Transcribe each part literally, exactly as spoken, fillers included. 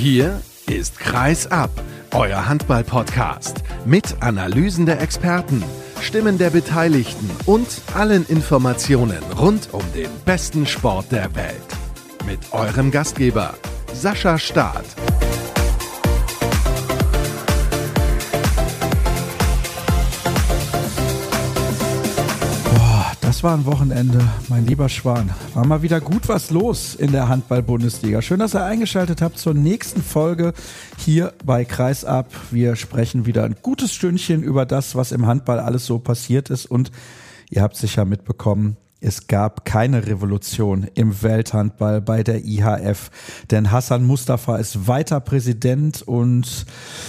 Hier ist Kreis ab, euer Handball-Podcast mit Analysen der Experten, Stimmen der Beteiligten und allen Informationen rund um den besten Sport der Welt. Mit eurem Gastgeber Sascha Staat. Das war ein Wochenende, mein lieber Schwan. War mal wieder gut was los in der Handball-Bundesliga. Schön, dass ihr eingeschaltet habt zur nächsten Folge hier bei Kreis ab. Wir sprechen wieder ein gutes Stündchen über das, was im Handball alles so passiert ist. Und ihr habt sicher mitbekommen, es gab keine Revolution im Welthandball bei der I H F. Denn Hassan Mustafa ist weiter Präsident und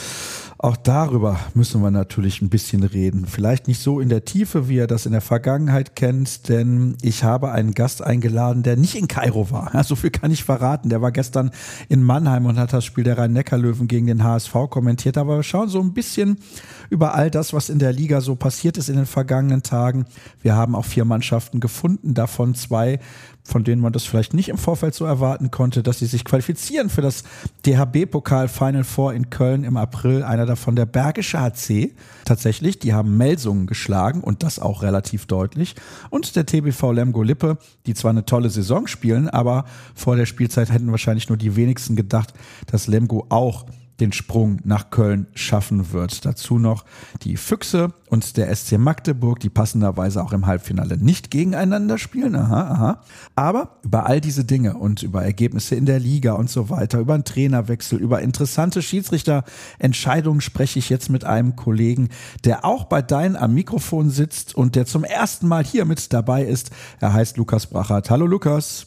auch darüber müssen wir natürlich ein bisschen reden. Vielleicht nicht so in der Tiefe, wie ihr das in der Vergangenheit kennt, denn ich habe einen Gast eingeladen, der nicht in Kairo war. Ja, so viel kann ich verraten. Der war gestern in Mannheim und hat das Spiel der Rhein-Neckar-Löwen gegen den H S V kommentiert. Aber wir schauen so ein bisschen über all das, was in der Liga so passiert ist in den vergangenen Tagen. Wir haben auch vier Mannschaften gefunden, davon zwei, von denen man das vielleicht nicht im Vorfeld so erwarten konnte, dass sie sich qualifizieren für das D H B-Pokal Final Four in Köln im April. Einer davon der Bergische H C. Tatsächlich, die haben Melsungen geschlagen und das auch relativ deutlich. Und der T B V Lemgo-Lippe, die zwar eine tolle Saison spielen, aber vor der Spielzeit hätten wahrscheinlich nur die wenigsten gedacht, dass Lemgo auch den Sprung nach Köln schaffen wird. Dazu noch die Füchse und der S C Magdeburg, die passenderweise auch im Halbfinale nicht gegeneinander spielen. Aha, aha. Aber über all diese Dinge und über Ergebnisse in der Liga und so weiter, über einen Trainerwechsel, über interessante Schiedsrichterentscheidungen spreche ich jetzt mit einem Kollegen, der auch bei Dein am Mikrofon sitzt und der zum ersten Mal hier mit dabei ist. Er heißt Lukas Brachert. Hallo Lukas.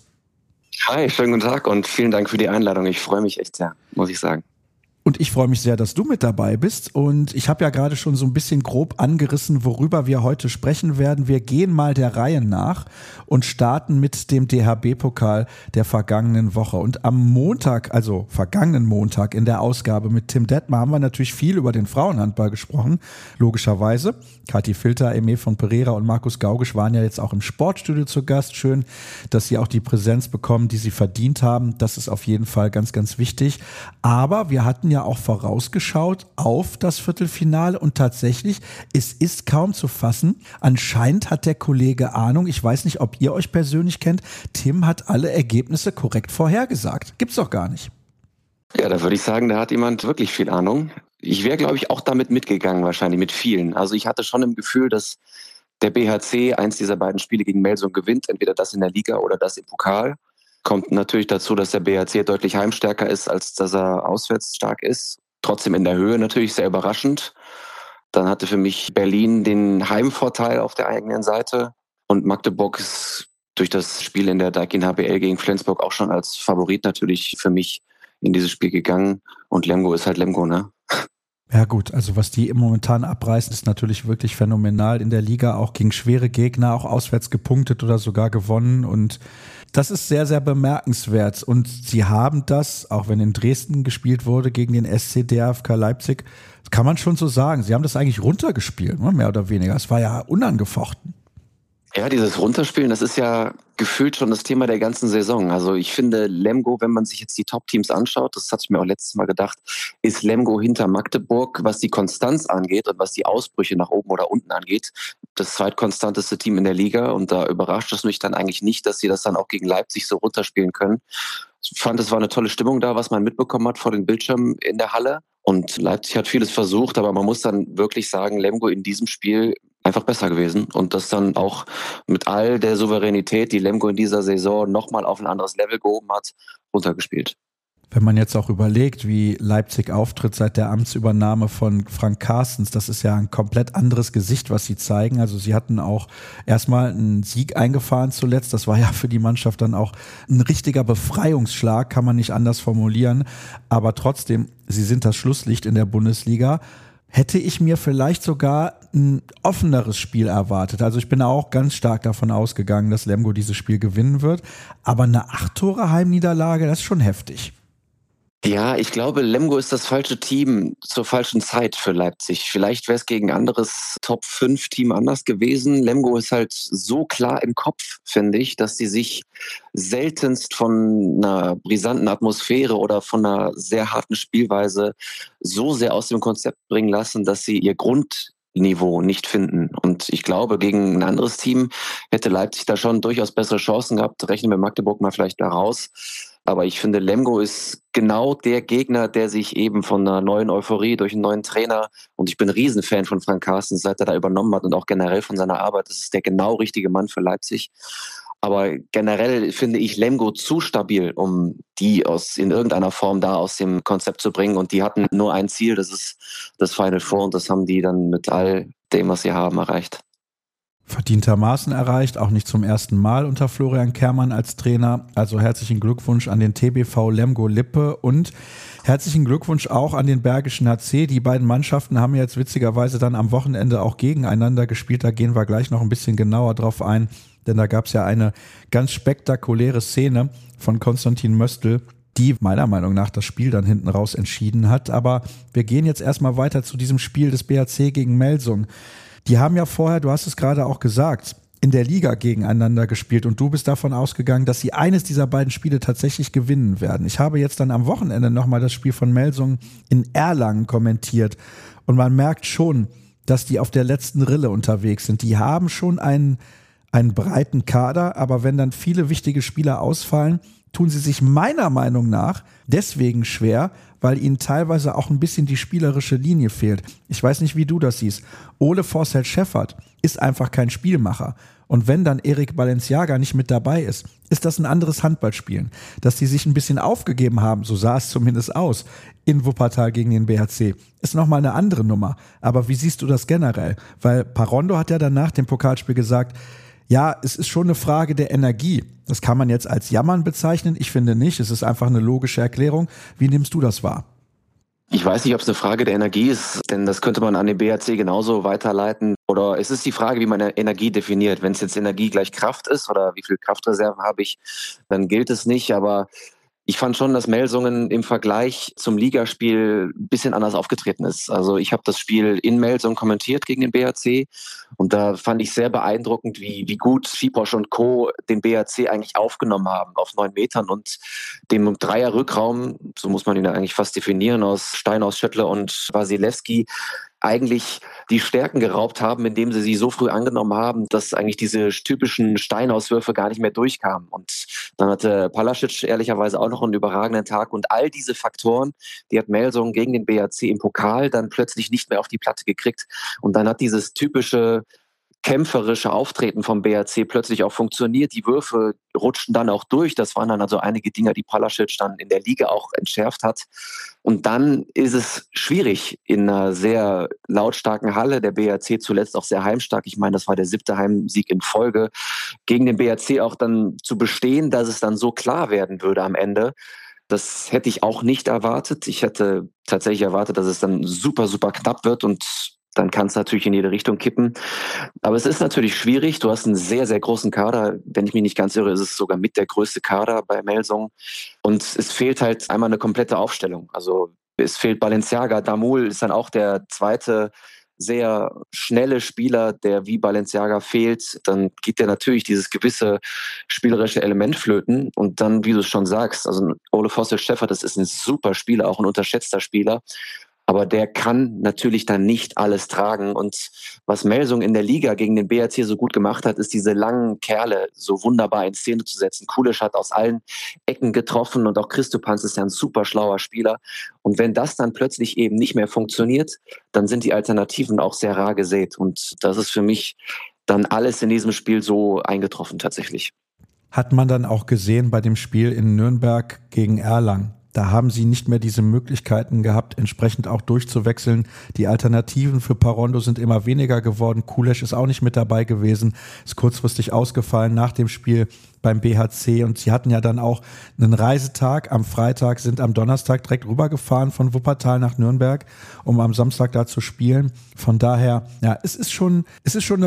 Hi, schönen guten Tag und vielen Dank für die Einladung. Ich freue mich echt sehr, muss ich sagen. Und ich freue mich sehr, dass du mit dabei bist. Und ich habe ja gerade schon so ein bisschen grob angerissen, worüber wir heute sprechen werden. Wir gehen mal der Reihe nach und starten mit dem D H B-Pokal der vergangenen Woche. Und am Montag, also vergangenen Montag in der Ausgabe mit Tim Detmer, haben wir natürlich viel über den Frauenhandball gesprochen, logischerweise. Kathi Filter, Aimee von Pereira und Markus Gaugisch waren ja jetzt auch im Sportstudio zu Gast. Schön, dass sie auch die Präsenz bekommen, die sie verdient haben. Das ist auf jeden Fall ganz, ganz wichtig. Aber wir hatten ja auch vorausgeschaut auf das Viertelfinale und tatsächlich, es ist kaum zu fassen. Anscheinend hat der Kollege Ahnung. Ich weiß nicht, ob ihr euch persönlich kennt. Tim hat alle Ergebnisse korrekt vorhergesagt. Gibt's doch gar nicht. Ja, da würde ich sagen, da hat jemand wirklich viel Ahnung. Ich wäre, glaube ich, auch damit mitgegangen, wahrscheinlich mit vielen. Also ich hatte schon im Gefühl, dass der B H C eins dieser beiden Spiele gegen Melsung gewinnt, entweder das in der Liga oder das im Pokal. Kommt natürlich dazu, dass der B H C deutlich heimstärker ist, als dass er auswärts stark ist. Trotzdem in der Höhe natürlich sehr überraschend. Dann hatte für mich Berlin den Heimvorteil auf der eigenen Seite. Und Magdeburg ist durch das Spiel in der Daikin H B L gegen Flensburg auch schon als Favorit natürlich für mich in dieses Spiel gegangen. Und Lemgo ist halt Lemgo, ne? Ja gut, also was die momentan abreißen, ist natürlich wirklich phänomenal in der Liga, auch gegen schwere Gegner, auch auswärts gepunktet oder sogar gewonnen und das ist sehr, sehr bemerkenswert und sie haben das, auch wenn in Dresden gespielt wurde, gegen den S C D F K Leipzig, kann man schon so sagen, sie haben das eigentlich runtergespielt, mehr oder weniger, es war ja unangefochten. Ja, dieses Runterspielen, das ist ja gefühlt schon das Thema der ganzen Saison. Also ich finde, Lemgo, wenn man sich jetzt die Top-Teams anschaut, das hatte ich mir auch letztes Mal gedacht, ist Lemgo hinter Magdeburg, was die Konstanz angeht und was die Ausbrüche nach oben oder unten angeht, das zweitkonstanteste Team in der Liga. Und da überrascht es mich dann eigentlich nicht, dass sie das dann auch gegen Leipzig so runterspielen können. Ich fand, es war eine tolle Stimmung da, was man mitbekommen hat vor den Bildschirmen in der Halle. Und Leipzig hat vieles versucht, aber man muss dann wirklich sagen, Lemgo in diesem Spiel einfach besser gewesen. Und das dann auch mit all der Souveränität, die Lemgo in dieser Saison nochmal auf ein anderes Level gehoben hat, runtergespielt. Wenn man jetzt auch überlegt, wie Leipzig auftritt seit der Amtsübernahme von Frank Carstens, das ist ja ein komplett anderes Gesicht, was sie zeigen. Also sie hatten auch erstmal einen Sieg eingefahren zuletzt. Das war ja für die Mannschaft dann auch ein richtiger Befreiungsschlag, kann man nicht anders formulieren. Aber trotzdem, sie sind das Schlusslicht in der Bundesliga. Hätte ich mir vielleicht sogar ein offeneres Spiel erwartet. Also ich bin auch ganz stark davon ausgegangen, dass Lemgo dieses Spiel gewinnen wird. Aber eine acht Tore Heimniederlage, das ist schon heftig. Ja, ich glaube, Lemgo ist das falsche Team zur falschen Zeit für Leipzig. Vielleicht wäre es gegen ein anderes Top fünf Team anders gewesen. Lemgo ist halt so klar im Kopf, finde ich, dass die sich seltenst von einer brisanten Atmosphäre oder von einer sehr harten Spielweise so sehr aus dem Konzept bringen lassen, dass sie ihr Grundniveau nicht finden. Und ich glaube, gegen ein anderes Team hätte Leipzig da schon durchaus bessere Chancen gehabt. Rechnen wir Magdeburg mal vielleicht da raus. Aber ich finde, Lemgo ist genau der Gegner, der sich eben von einer neuen Euphorie durch einen neuen Trainer, und ich bin ein Riesenfan von Frank Carstens, seit er da übernommen hat und auch generell von seiner Arbeit, das ist der genau richtige Mann für Leipzig. Aber generell finde ich Lemgo zu stabil, um die aus in irgendeiner Form da aus dem Konzept zu bringen. Und die hatten nur ein Ziel, das ist das Final Four, und das haben die dann mit all dem, was sie haben, erreicht. Verdientermaßen erreicht, auch nicht zum ersten Mal unter Florian Kehrmann als Trainer. Also herzlichen Glückwunsch an den T B V Lemgo Lippe und herzlichen Glückwunsch auch an den Bergischen H C. Die beiden Mannschaften haben jetzt witzigerweise dann am Wochenende auch gegeneinander gespielt. Da gehen wir gleich noch ein bisschen genauer drauf ein, denn da gab es ja eine ganz spektakuläre Szene von Konstantin Möstl, die meiner Meinung nach das Spiel dann hinten raus entschieden hat. Aber wir gehen jetzt erstmal weiter zu diesem Spiel des B H C gegen Melsung. Die haben ja vorher, du hast es gerade auch gesagt, in der Liga gegeneinander gespielt und du bist davon ausgegangen, dass sie eines dieser beiden Spiele tatsächlich gewinnen werden. Ich habe jetzt dann am Wochenende nochmal das Spiel von Melsung in Erlangen kommentiert und man merkt schon, dass die auf der letzten Rille unterwegs sind. Die haben schon einen, einen breiten Kader, aber wenn dann viele wichtige Spieler ausfallen, tun sie sich meiner Meinung nach deswegen schwer, weil ihnen teilweise auch ein bisschen die spielerische Linie fehlt. Ich weiß nicht, wie du das siehst. Ole Forsell-Scheffert ist einfach kein Spielmacher. Und wenn dann Erik Balenciaga nicht mit dabei ist, ist das ein anderes Handballspielen. Dass die sich ein bisschen aufgegeben haben, so sah es zumindest aus, in Wuppertal gegen den B H C, ist nochmal eine andere Nummer. Aber wie siehst du das generell? Weil Parondo hat ja dann nach dem Pokalspiel gesagt, ja, es ist schon eine Frage der Energie. Das kann man jetzt als Jammern bezeichnen. Ich finde nicht. Es ist einfach eine logische Erklärung. Wie nimmst du das wahr? Ich weiß nicht, ob es eine Frage der Energie ist, denn das könnte man an den B H C genauso weiterleiten. Oder es ist die Frage, wie man Energie definiert. Wenn es jetzt Energie gleich Kraft ist oder wie viel Kraftreserven habe ich, dann gilt es nicht. Aber ich fand schon, dass Melsungen im Vergleich zum Ligaspiel ein bisschen anders aufgetreten ist. Also ich habe das Spiel in Melsungen kommentiert gegen den B H C und da fand ich sehr beeindruckend, wie, wie gut Schiposch und Co. den B H C eigentlich aufgenommen haben auf neun Metern und dem Dreier-Rückraum, so muss man ihn ja eigentlich fast definieren, aus Steinhaus, Schöttler und Wasilewski, eigentlich die Stärken geraubt haben, indem sie sie so früh angenommen haben, dass eigentlich diese typischen Steinauswürfe gar nicht mehr durchkamen. Und dann hatte Palasic ehrlicherweise auch noch einen überragenden Tag. Und all diese Faktoren, die hat Melsungen gegen den B H C im Pokal dann plötzlich nicht mehr auf die Platte gekriegt. Und dann hat dieses typische kämpferische Auftreten vom B H C plötzlich auch funktioniert. Die Würfe rutschten dann auch durch. Das waren dann also einige Dinger, die Palasic dann in der Liga auch entschärft hat. Und dann ist es schwierig in einer sehr lautstarken Halle. Der B H C zuletzt auch sehr heimstark. Ich meine, das war der siebte Heimsieg in Folge. Gegen den B H C auch dann zu bestehen, dass es dann so klar werden würde am Ende. Das hätte ich auch nicht erwartet. Ich hätte tatsächlich erwartet, dass es dann super, super knapp wird und dann kann es natürlich in jede Richtung kippen. Aber es ist natürlich schwierig. Du hast einen sehr, sehr großen Kader. Wenn ich mich nicht ganz irre, ist es sogar mit der größte Kader bei Melsungen. Und es fehlt halt einmal eine komplette Aufstellung. Also es fehlt Balenciaga. Damul ist dann auch der zweite sehr schnelle Spieler, der wie Balenciaga fehlt. Dann geht der natürlich dieses gewisse spielerische Element flöten. Und dann, wie du es schon sagst, also Ole Forsell-Scheffert, das ist ein super Spieler, auch ein unterschätzter Spieler. Aber der kann natürlich dann nicht alles tragen. Und was Melsung in der Liga gegen den B H C so gut gemacht hat, ist diese langen Kerle so wunderbar in Szene zu setzen. Kulisch hat aus allen Ecken getroffen und auch Christopanz ist ja ein super schlauer Spieler. Und wenn das dann plötzlich eben nicht mehr funktioniert, dann sind die Alternativen auch sehr rar gesät. Und das ist für mich dann alles in diesem Spiel so eingetroffen tatsächlich. Hat man dann auch gesehen bei dem Spiel in Nürnberg gegen Erlangen. Da haben sie nicht mehr diese Möglichkeiten gehabt, entsprechend auch durchzuwechseln. Die Alternativen für Parondo sind immer weniger geworden. Kulesch ist auch nicht mit dabei gewesen, ist kurzfristig ausgefallen nach dem Spiel beim B H C. Und sie hatten ja dann auch einen Reisetag am Freitag, sind am Donnerstag direkt rübergefahren von Wuppertal nach Nürnberg, um am Samstag da zu spielen. Von daher, ja, es ist schon, es ist schon eine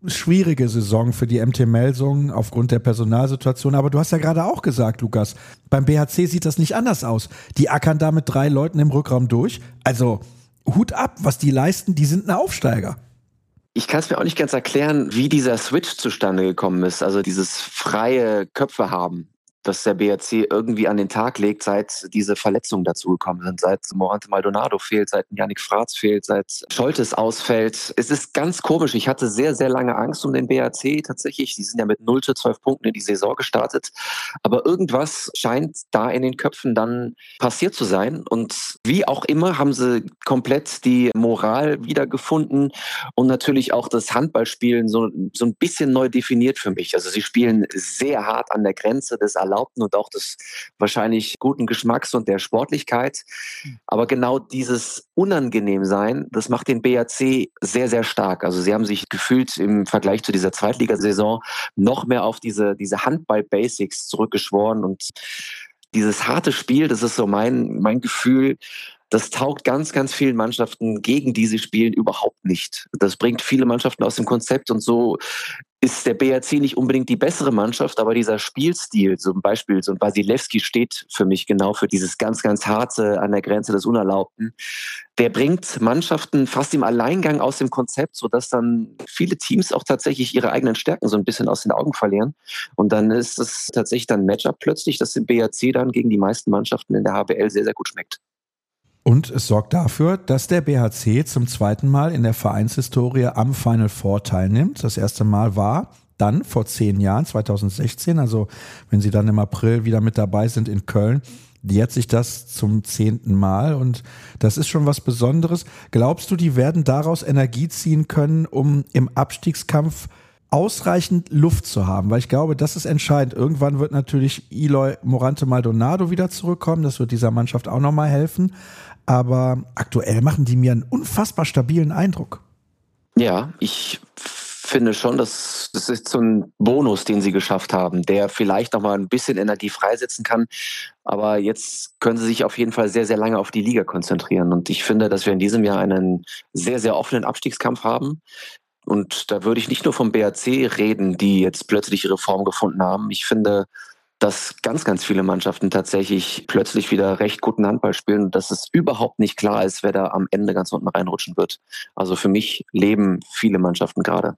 schwierige Saison für die M T Melsungen aufgrund der Personalsituation. Aber du hast ja gerade auch gesagt, Lukas, beim B H C sieht das nicht anders aus. Die ackern da mit drei Leuten im Rückraum durch. Also Hut ab, was die leisten, die sind ein Aufsteiger. Ich kann es mir auch nicht ganz erklären, wie dieser Switch zustande gekommen ist. Also dieses freie Köpfe haben, dass der B H C irgendwie an den Tag legt, seit diese Verletzungen dazugekommen sind, seit Morante Maldonado fehlt, seit Yannick Fraß fehlt, seit Scholtes ausfällt. Es ist ganz komisch. Ich hatte sehr, sehr lange Angst um den B H C tatsächlich. Die sind ja mit null zu zwölf Punkten in die Saison gestartet. Aber irgendwas scheint da in den Köpfen dann passiert zu sein. Und wie auch immer haben sie komplett die Moral wiedergefunden und natürlich auch das Handballspielen so, so ein bisschen neu definiert für mich. Also sie spielen sehr hart an der Grenze des Erlaubten und auch des wahrscheinlich guten Geschmacks und der Sportlichkeit. Aber genau dieses Unangenehmsein, das macht den B H C sehr, sehr stark. Also sie haben sich gefühlt im Vergleich zu dieser Zweitligasaison noch mehr auf diese, diese Handball-Basics zurückgeschworen. Und dieses harte Spiel, das ist so mein, mein Gefühl, das taugt ganz, ganz vielen Mannschaften, gegen die sie spielen, überhaupt nicht. Das bringt viele Mannschaften aus dem Konzept und so ist der B H C nicht unbedingt die bessere Mannschaft, aber dieser Spielstil, zum Beispiel, so ein Wasilewski steht für mich genau für dieses ganz, ganz harte an der Grenze des Unerlaubten. Der bringt Mannschaften fast im Alleingang aus dem Konzept, sodass dann viele Teams auch tatsächlich ihre eigenen Stärken so ein bisschen aus den Augen verlieren. Und dann ist es tatsächlich dann ein Matchup plötzlich, das dem B H C dann gegen die meisten Mannschaften in der H B L sehr, sehr gut schmeckt. Und es sorgt dafür, dass der B H C zum zweiten Mal in der Vereinshistorie am Final Four teilnimmt. Das erste Mal war dann vor zehn Jahren, zweitausendsechzehn, also wenn sie dann im April wieder mit dabei sind in Köln, jährt sich das zum zehnten Mal und das ist schon was Besonderes. Glaubst du, die werden daraus Energie ziehen können, um im Abstiegskampf ausreichend Luft zu haben? Weil ich glaube, das ist entscheidend. Irgendwann wird natürlich Eloy Morante Maldonado wieder zurückkommen. Das wird dieser Mannschaft auch nochmal helfen. Aber aktuell machen die mir einen unfassbar stabilen Eindruck. Ja, ich finde schon, dass das ist so ein Bonus, den sie geschafft haben, der vielleicht noch mal ein bisschen Energie freisetzen kann. Aber jetzt können sie sich auf jeden Fall sehr, sehr lange auf die Liga konzentrieren. Und ich finde, dass wir in diesem Jahr einen sehr, sehr offenen Abstiegskampf haben. Und da würde ich nicht nur vom B H C reden, die jetzt plötzlich ihre Form gefunden haben. Ich finde, dass ganz, ganz viele Mannschaften tatsächlich plötzlich wieder recht guten Handball spielen und dass es überhaupt nicht klar ist, wer da am Ende ganz unten reinrutschen wird. Also für mich leben viele Mannschaften gerade.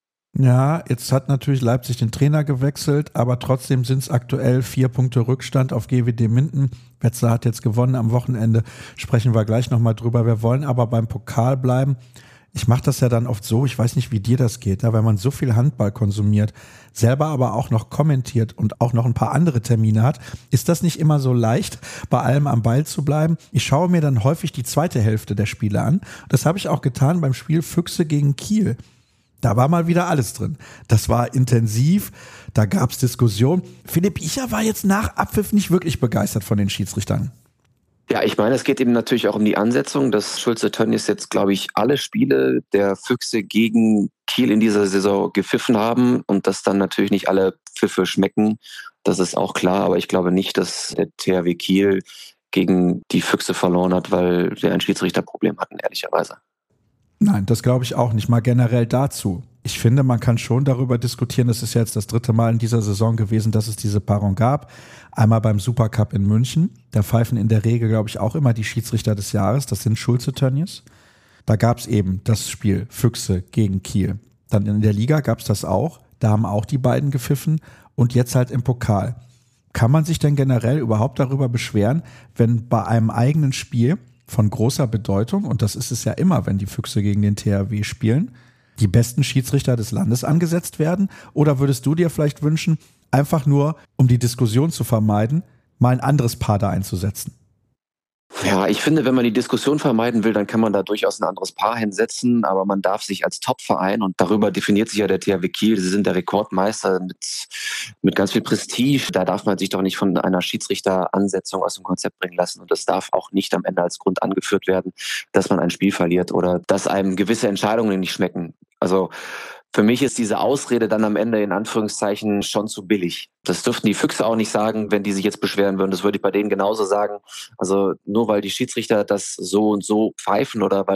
Ja, jetzt hat natürlich Leipzig den Trainer gewechselt, aber trotzdem sind es aktuell vier Punkte Rückstand auf G W D Minden. Wetzlar hat jetzt gewonnen am Wochenende, sprechen wir gleich nochmal drüber. Wir wollen aber beim Pokal bleiben. Ich mache das ja dann oft so, ich weiß nicht, wie dir das geht, ja, wenn man so viel Handball konsumiert, selber aber auch noch kommentiert und auch noch ein paar andere Termine hat, ist das nicht immer so leicht, bei allem am Ball zu bleiben. Ich schaue mir dann häufig die zweite Hälfte der Spiele an. Das habe ich auch getan beim Spiel Füchse gegen Kiel. Da war mal wieder alles drin. Das war intensiv, da gab es Diskussionen. Philipp Icher war jetzt nach Abpfiff nicht wirklich begeistert von den Schiedsrichtern. Ja, ich meine, es geht eben natürlich auch um die Ansetzung, dass Schulze-Tönnies jetzt, glaube ich, alle Spiele der Füchse gegen Kiel in dieser Saison gepfiffen haben und dass dann natürlich nicht alle Pfiffe schmecken. Das ist auch klar, aber ich glaube nicht, dass der T H W Kiel gegen die Füchse verloren hat, weil wir ein Schiedsrichterproblem hatten, ehrlicherweise. Nein, das glaube ich auch nicht. Mal generell dazu. Ich finde, man kann schon darüber diskutieren, das ist ja jetzt das dritte Mal in dieser Saison gewesen, dass es diese Paarung gab. Einmal beim Supercup in München. Da pfeifen in der Regel, glaube ich, auch immer die Schiedsrichter des Jahres. Das sind Schulze-Tönnies. Da gab es eben das Spiel Füchse gegen Kiel. Dann in der Liga gab es das auch. Da haben auch die beiden gepfiffen. Und jetzt halt im Pokal. Kann man sich denn generell überhaupt darüber beschweren, wenn bei einem eigenen Spiel von großer Bedeutung, und das ist es ja immer, wenn die Füchse gegen den T H W spielen, die besten Schiedsrichter des Landes angesetzt werden? Oder würdest du dir vielleicht wünschen, einfach nur, um die Diskussion zu vermeiden, mal ein anderes Paar da einzusetzen? Ja, ich finde, wenn man die Diskussion vermeiden will, dann kann man da durchaus ein anderes Paar hinsetzen, aber man darf sich als Top-Verein, und darüber definiert sich ja der T H W Kiel, sie sind der Rekordmeister mit, mit ganz viel Prestige, da darf man sich doch nicht von einer Schiedsrichteransetzung aus dem Konzept bringen lassen und das darf auch nicht am Ende als Grund angeführt werden, dass man ein Spiel verliert oder dass einem gewisse Entscheidungen nicht schmecken. Also für mich ist diese Ausrede dann am Ende in Anführungszeichen schon zu billig. Das dürften die Füchse auch nicht sagen, wenn die sich jetzt beschweren würden. Das würde ich bei denen genauso sagen. Also nur weil die Schiedsrichter das so und so pfeifen oder weil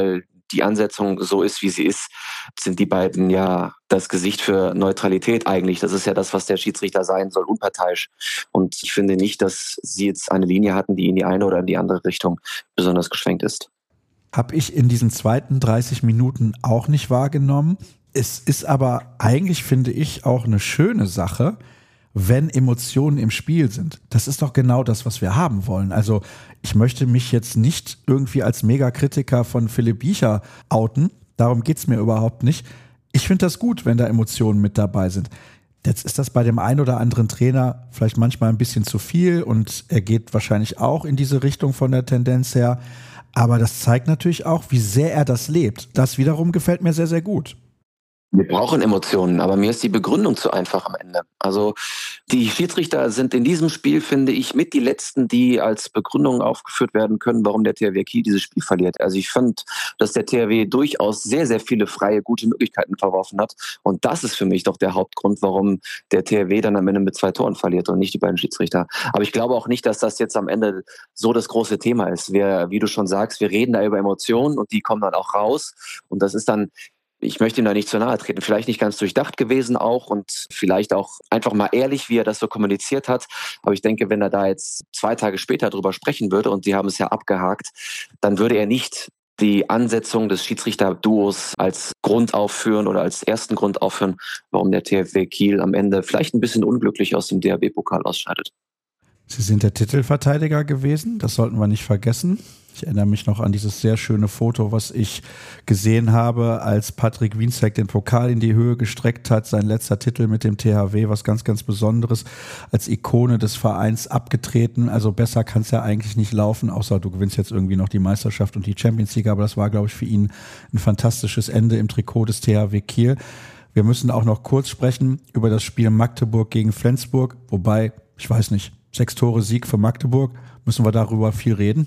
die Ansetzung so ist, wie sie ist, sind die beiden ja das Gesicht für Neutralität eigentlich. Das ist ja das, was der Schiedsrichter sein soll, unparteiisch. Und ich finde nicht, dass sie jetzt eine Linie hatten, die in die eine oder in die andere Richtung besonders geschwenkt ist. Habe ich in diesen zweiten dreißig Minuten auch nicht wahrgenommen. Es ist aber eigentlich, finde ich, auch eine schöne Sache, wenn Emotionen im Spiel sind. Das ist doch genau das, was wir haben wollen. Also ich möchte mich jetzt nicht irgendwie als Megakritiker von Philipp Biecher outen. Darum geht's mir überhaupt nicht. Ich finde das gut, wenn da Emotionen mit dabei sind. Jetzt ist das bei dem einen oder anderen Trainer vielleicht manchmal ein bisschen zu viel und er geht wahrscheinlich auch in diese Richtung von der Tendenz her. Aber das zeigt natürlich auch, wie sehr er das lebt. Das wiederum gefällt mir sehr, sehr gut. Wir brauchen Emotionen, aber mir ist die Begründung zu einfach am Ende. Also die Schiedsrichter sind in diesem Spiel, finde ich, mit die Letzten, die als Begründung aufgeführt werden können, warum der T H W Kiel dieses Spiel verliert. Also ich fand, dass der T H W durchaus sehr, sehr viele freie, gute Möglichkeiten verworfen hat. Und das ist für mich doch der Hauptgrund, warum der T H W dann am Ende mit zwei Toren verliert und nicht die beiden Schiedsrichter. Aber ich glaube auch nicht, dass das jetzt am Ende so das große Thema ist. Wir, wie du schon sagst, wir reden da über Emotionen und die kommen dann auch raus. Und das ist dann, ich möchte ihm da nicht zu nahe treten, vielleicht nicht ganz durchdacht gewesen auch und vielleicht auch einfach mal ehrlich, wie er das so kommuniziert hat. Aber ich denke, wenn er da jetzt zwei Tage später drüber sprechen würde und die haben es ja abgehakt, dann würde er nicht die Ansetzung des Schiedsrichter-Duos als Grund aufführen oder als ersten Grund aufführen, warum der T H W Kiel am Ende vielleicht ein bisschen unglücklich aus dem D H B-Pokal ausscheidet. Sie sind der Titelverteidiger gewesen, das sollten wir nicht vergessen. Ich erinnere mich noch an dieses sehr schöne Foto, was ich gesehen habe, als Patrick Wienzek den Pokal in die Höhe gestreckt hat, sein letzter Titel mit dem T H W, was ganz, ganz Besonderes, als Ikone des Vereins abgetreten. Also besser kann es ja eigentlich nicht laufen, außer du gewinnst jetzt irgendwie noch die Meisterschaft und die Champions League, aber das war, glaube ich, für ihn ein fantastisches Ende im Trikot des T H W Kiel. Wir müssen auch noch kurz sprechen über das Spiel Magdeburg gegen Flensburg, wobei, ich weiß nicht, sechs Tore Sieg für Magdeburg, müssen wir darüber viel reden?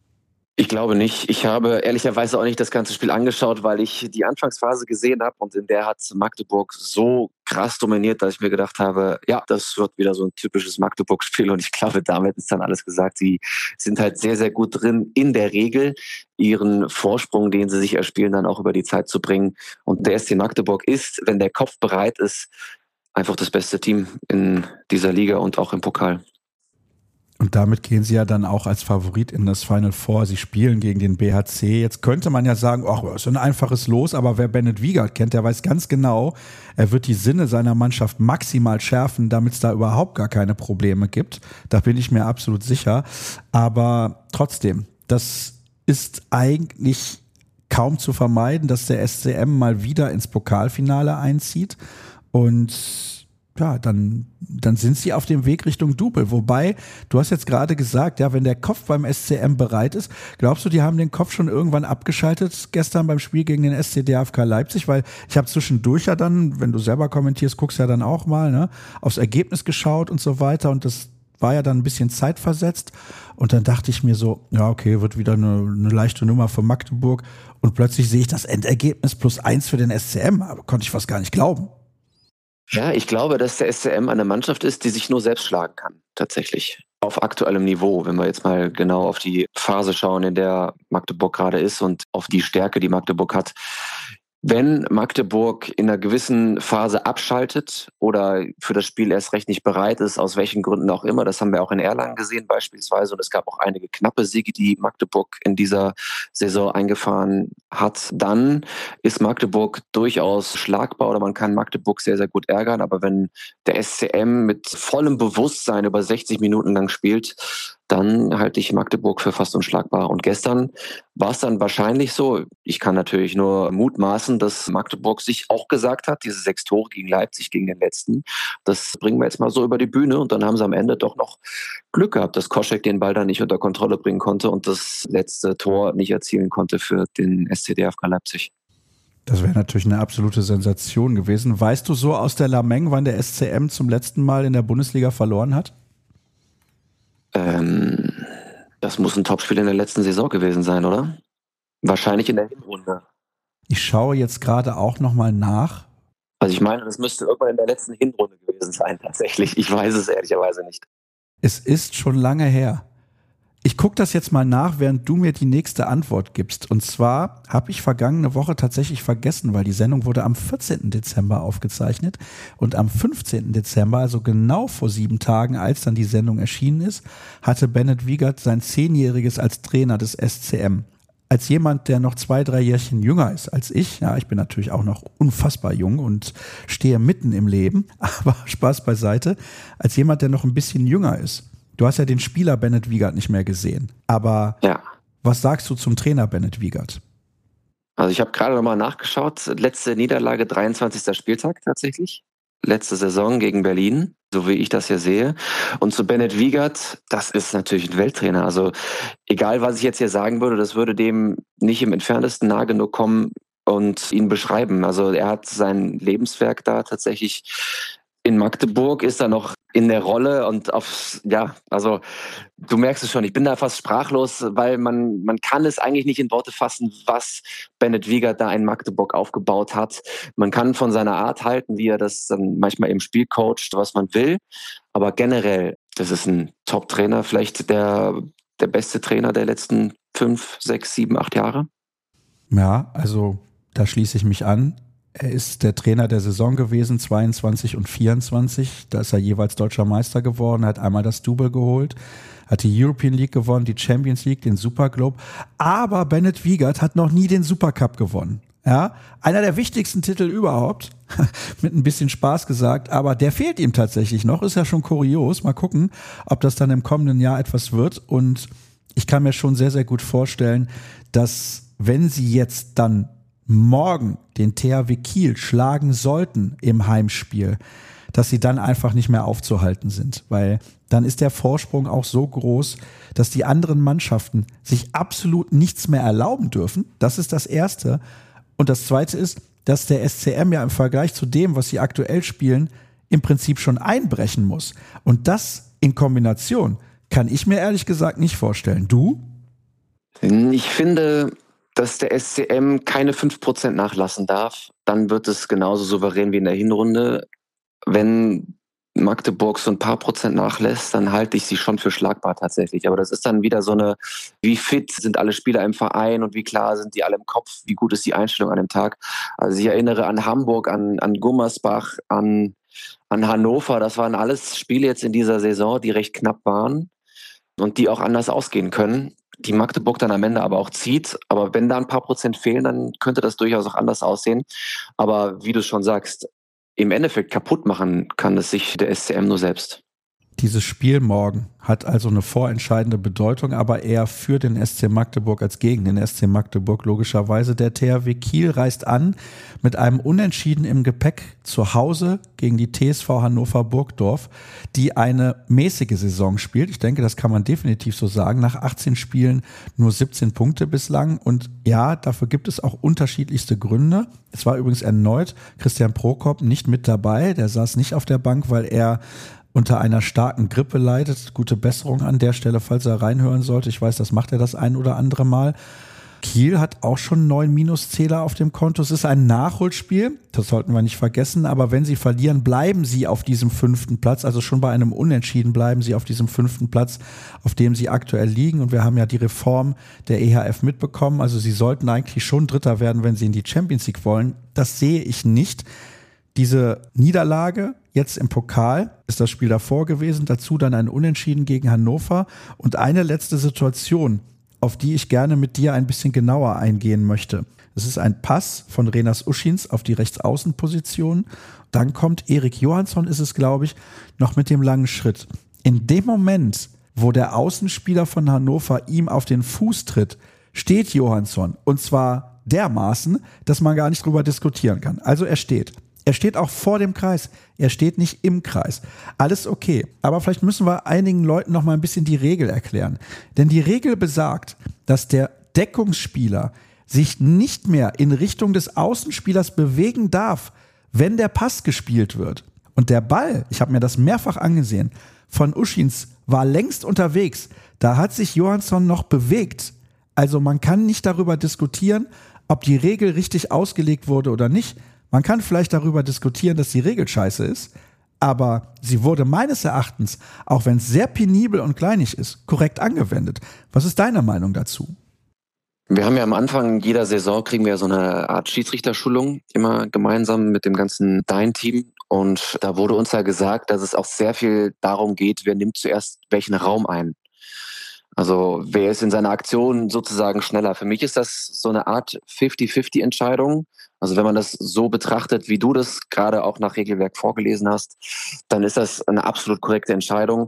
Ich glaube nicht. Ich habe ehrlicherweise auch nicht das ganze Spiel angeschaut, weil ich die Anfangsphase gesehen habe und in der hat Magdeburg so krass dominiert, dass ich mir gedacht habe, ja, das wird wieder so ein typisches Magdeburg-Spiel und ich glaube, damit ist dann alles gesagt. Sie sind halt sehr, sehr gut drin, in der Regel ihren Vorsprung, den sie sich erspielen, dann auch über die Zeit zu bringen. Und der S C Magdeburg ist, wenn der Kopf bereit ist, einfach das beste Team in dieser Liga und auch im Pokal. Und damit gehen sie ja dann auch als Favorit in das Final Four. Sie spielen gegen den B H C. Jetzt könnte man ja sagen, ach, das ist ein einfaches Los, aber wer Bennett Wiegert kennt, der weiß ganz genau, er wird die Sinne seiner Mannschaft maximal schärfen, damit es da überhaupt gar keine Probleme gibt. Da bin ich mir absolut sicher. Aber trotzdem, das ist eigentlich kaum zu vermeiden, dass der S C M mal wieder ins Pokalfinale einzieht. Und ja, dann, dann sind sie auf dem Weg Richtung Double. Wobei, du hast jetzt gerade gesagt, ja, wenn der Kopf beim S C M bereit ist, glaubst du, die haben den Kopf schon irgendwann abgeschaltet gestern beim Spiel gegen den S C D F K Leipzig? Weil ich habe zwischendurch ja dann, wenn du selber kommentierst, guckst ja dann auch mal, ne, aufs Ergebnis geschaut und so weiter und das war ja dann ein bisschen zeitversetzt und dann dachte ich mir so, ja, okay, wird wieder eine, eine leichte Nummer für Magdeburg und plötzlich sehe ich das Endergebnis plus eins für den S C M, aber konnte ich fast gar nicht glauben. Ja, ich glaube, dass der S C M eine Mannschaft ist, die sich nur selbst schlagen kann, tatsächlich. Auf aktuellem Niveau, wenn wir jetzt mal genau auf die Phase schauen, in der Magdeburg gerade ist und auf die Stärke, die Magdeburg hat. Wenn Magdeburg in einer gewissen Phase abschaltet oder für das Spiel erst recht nicht bereit ist, aus welchen Gründen auch immer, das haben wir auch in Erlangen gesehen beispielsweise und es gab auch einige knappe Siege, die Magdeburg in dieser Saison eingefahren hat, dann ist Magdeburg durchaus schlagbar oder man kann Magdeburg sehr, sehr gut ärgern, aber wenn der S C M mit vollem Bewusstsein über sechzig Minuten lang spielt, dann halte ich Magdeburg für fast unschlagbar. Und gestern war es dann wahrscheinlich so, ich kann natürlich nur mutmaßen, dass Magdeburg sich auch gesagt hat, diese sechs Tore gegen Leipzig, gegen den letzten, das bringen wir jetzt mal so über die Bühne und dann haben sie am Ende doch noch Glück gehabt, dass Koschek den Ball dann nicht unter Kontrolle bringen konnte und das letzte Tor nicht erzielen konnte für den S C D F K Leipzig. Das wäre natürlich eine absolute Sensation gewesen. Weißt du so aus der Lameng, wann der S C M zum letzten Mal in der Bundesliga verloren hat? Ähm, das muss ein Topspiel in der letzten Saison gewesen sein, oder? Wahrscheinlich in der Hinrunde. Ich schaue jetzt gerade auch nochmal nach. Also ich meine, das müsste irgendwann in der letzten Hinrunde gewesen sein, tatsächlich. Ich weiß es ehrlicherweise nicht. Es ist schon lange her. Ich gucke das jetzt mal nach, während du mir die nächste Antwort gibst. Und zwar habe ich vergangene Woche tatsächlich vergessen, weil die Sendung wurde am vierzehnten Dezember aufgezeichnet. Und am fünfzehnten Dezember, also genau vor sieben Tagen, als dann die Sendung erschienen ist, hatte Bennett Wiegert sein Zehnjähriges als Trainer des S C M. Als jemand, der noch zwei, drei Jährchen jünger ist als ich, ja, ich bin natürlich auch noch unfassbar jung und stehe mitten im Leben, aber Spaß beiseite, als jemand, der noch ein bisschen jünger ist. Du hast ja den Spieler Bennett Wiegert nicht mehr gesehen, aber ja. Was sagst du zum Trainer Bennett Wiegert? Also ich habe gerade nochmal nachgeschaut, letzte Niederlage dreiundzwanzigster Spieltag tatsächlich, letzte Saison gegen Berlin, so wie ich das hier sehe. Und zu Bennett Wiegert, das ist natürlich ein Welttrainer, also egal was ich jetzt hier sagen würde, das würde dem nicht im entferntesten nahe genug kommen und ihn beschreiben. Also er hat sein Lebenswerk da tatsächlich in Magdeburg, ist er noch in der Rolle und aufs, ja, also du merkst es schon, ich bin da fast sprachlos, weil man man kann es eigentlich nicht in Worte fassen, was Bennett Wiegert da in Magdeburg aufgebaut hat. Man kann von seiner Art halten, wie er das dann manchmal im Spiel coacht, was man will, aber generell, das ist ein Top-Trainer, vielleicht der, der beste Trainer der letzten fünf, sechs, sieben, acht Jahre. Ja, also da schließe ich mich an. Er ist der Trainer der Saison gewesen, zweiundzwanzig und vierundzwanzig. Da ist er jeweils deutscher Meister geworden, hat einmal das Double geholt, hat die European League gewonnen, die Champions League, den Superglobe. Aber Bennett Wiegert hat noch nie den Supercup gewonnen. Ja, einer der wichtigsten Titel überhaupt, mit ein bisschen Spaß gesagt, aber der fehlt ihm tatsächlich noch, ist ja schon kurios. Mal gucken, ob das dann im kommenden Jahr etwas wird. Und ich kann mir schon sehr, sehr gut vorstellen, dass wenn sie jetzt dann morgen den T H W Kiel schlagen sollten im Heimspiel, dass sie dann einfach nicht mehr aufzuhalten sind, weil dann ist der Vorsprung auch so groß, dass die anderen Mannschaften sich absolut nichts mehr erlauben dürfen. Das ist das Erste. Und das Zweite ist, dass der S C M ja im Vergleich zu dem, was sie aktuell spielen, im Prinzip schon einbrechen muss. Und das in Kombination kann ich mir ehrlich gesagt nicht vorstellen. Du? Ich finde, dass der S C M keine fünf Prozent nachlassen darf, dann wird es genauso souverän wie in der Hinrunde. Wenn Magdeburg so ein paar Prozent nachlässt, dann halte ich sie schon für schlagbar tatsächlich. Aber das ist dann wieder so eine, wie fit sind alle Spieler im Verein und wie klar sind die alle im Kopf, wie gut ist die Einstellung an dem Tag. Also ich erinnere an Hamburg, an, an Gummersbach, an, an Hannover. Das waren alles Spiele jetzt in dieser Saison, die recht knapp waren und die auch anders ausgehen können, die Magdeburg dann am Ende aber auch zieht. Aber wenn da ein paar Prozent fehlen, dann könnte das durchaus auch anders aussehen. Aber wie du schon sagst, im Endeffekt kaputt machen kann es sich der S C M nur selbst. Dieses Spiel morgen hat also eine vorentscheidende Bedeutung, aber eher für den S C Magdeburg als gegen den S C Magdeburg logischerweise. Der T H W Kiel reist an mit einem Unentschieden im Gepäck zu Hause gegen die T S V Hannover Burgdorf, die eine mäßige Saison spielt. Ich denke, das kann man definitiv so sagen. Nach achtzehn Spielen nur siebzehn Punkte bislang. Und ja, dafür gibt es auch unterschiedlichste Gründe. Es war übrigens erneut Christian Prokop nicht mit dabei. Der saß nicht auf der Bank, weil er unter einer starken Grippe leidet. Gute Besserung an der Stelle, falls er reinhören sollte. Ich weiß, das macht er das ein oder andere Mal. Kiel hat auch schon neun Minuszähler auf dem Konto. Es ist ein Nachholspiel, das sollten wir nicht vergessen. Aber wenn sie verlieren, bleiben sie auf diesem fünften Platz. Also schon bei einem Unentschieden bleiben sie auf diesem fünften Platz, auf dem sie aktuell liegen. Und wir haben ja die Reform der E H F mitbekommen. Also sie sollten eigentlich schon Dritter werden, wenn sie in die Champions League wollen. Das sehe ich nicht. Diese Niederlage jetzt im Pokal ist das Spiel davor gewesen, dazu dann ein Unentschieden gegen Hannover und eine letzte Situation, auf die ich gerne mit dir ein bisschen genauer eingehen möchte. Es ist ein Pass von Renas Uschins auf die Rechtsaußenposition. Dann kommt Erik Johansson, ist es glaube ich, noch mit dem langen Schritt. In dem Moment, wo der Außenspieler von Hannover ihm auf den Fuß tritt, steht Johansson und zwar dermaßen, dass man gar nicht drüber diskutieren kann. Also er steht. Er steht auch vor dem Kreis. Er steht nicht im Kreis. Alles okay. Aber vielleicht müssen wir einigen Leuten noch mal ein bisschen die Regel erklären. Denn die Regel besagt, dass der Deckungsspieler sich nicht mehr in Richtung des Außenspielers bewegen darf, wenn der Pass gespielt wird. Und der Ball, ich habe mir das mehrfach angesehen, von Uschins war längst unterwegs. Da hat sich Johansson noch bewegt. Also man kann nicht darüber diskutieren, ob die Regel richtig ausgelegt wurde oder nicht. Man kann vielleicht darüber diskutieren, dass die Regel scheiße ist, aber sie wurde meines Erachtens, auch wenn es sehr penibel und kleinig ist, korrekt angewendet. Was ist deine Meinung dazu? Wir haben ja am Anfang jeder Saison kriegen wir so eine Art Schiedsrichterschulung, immer gemeinsam mit dem ganzen Dein-Team. Und da wurde uns ja gesagt, dass es auch sehr viel darum geht, wer nimmt zuerst welchen Raum ein. Also wer ist in seiner Aktion sozusagen schneller? Für mich ist das so eine Art fifty-fifty-Entscheidung. Also wenn man das so betrachtet, wie du das gerade auch nach Regelwerk vorgelesen hast, dann ist das eine absolut korrekte Entscheidung.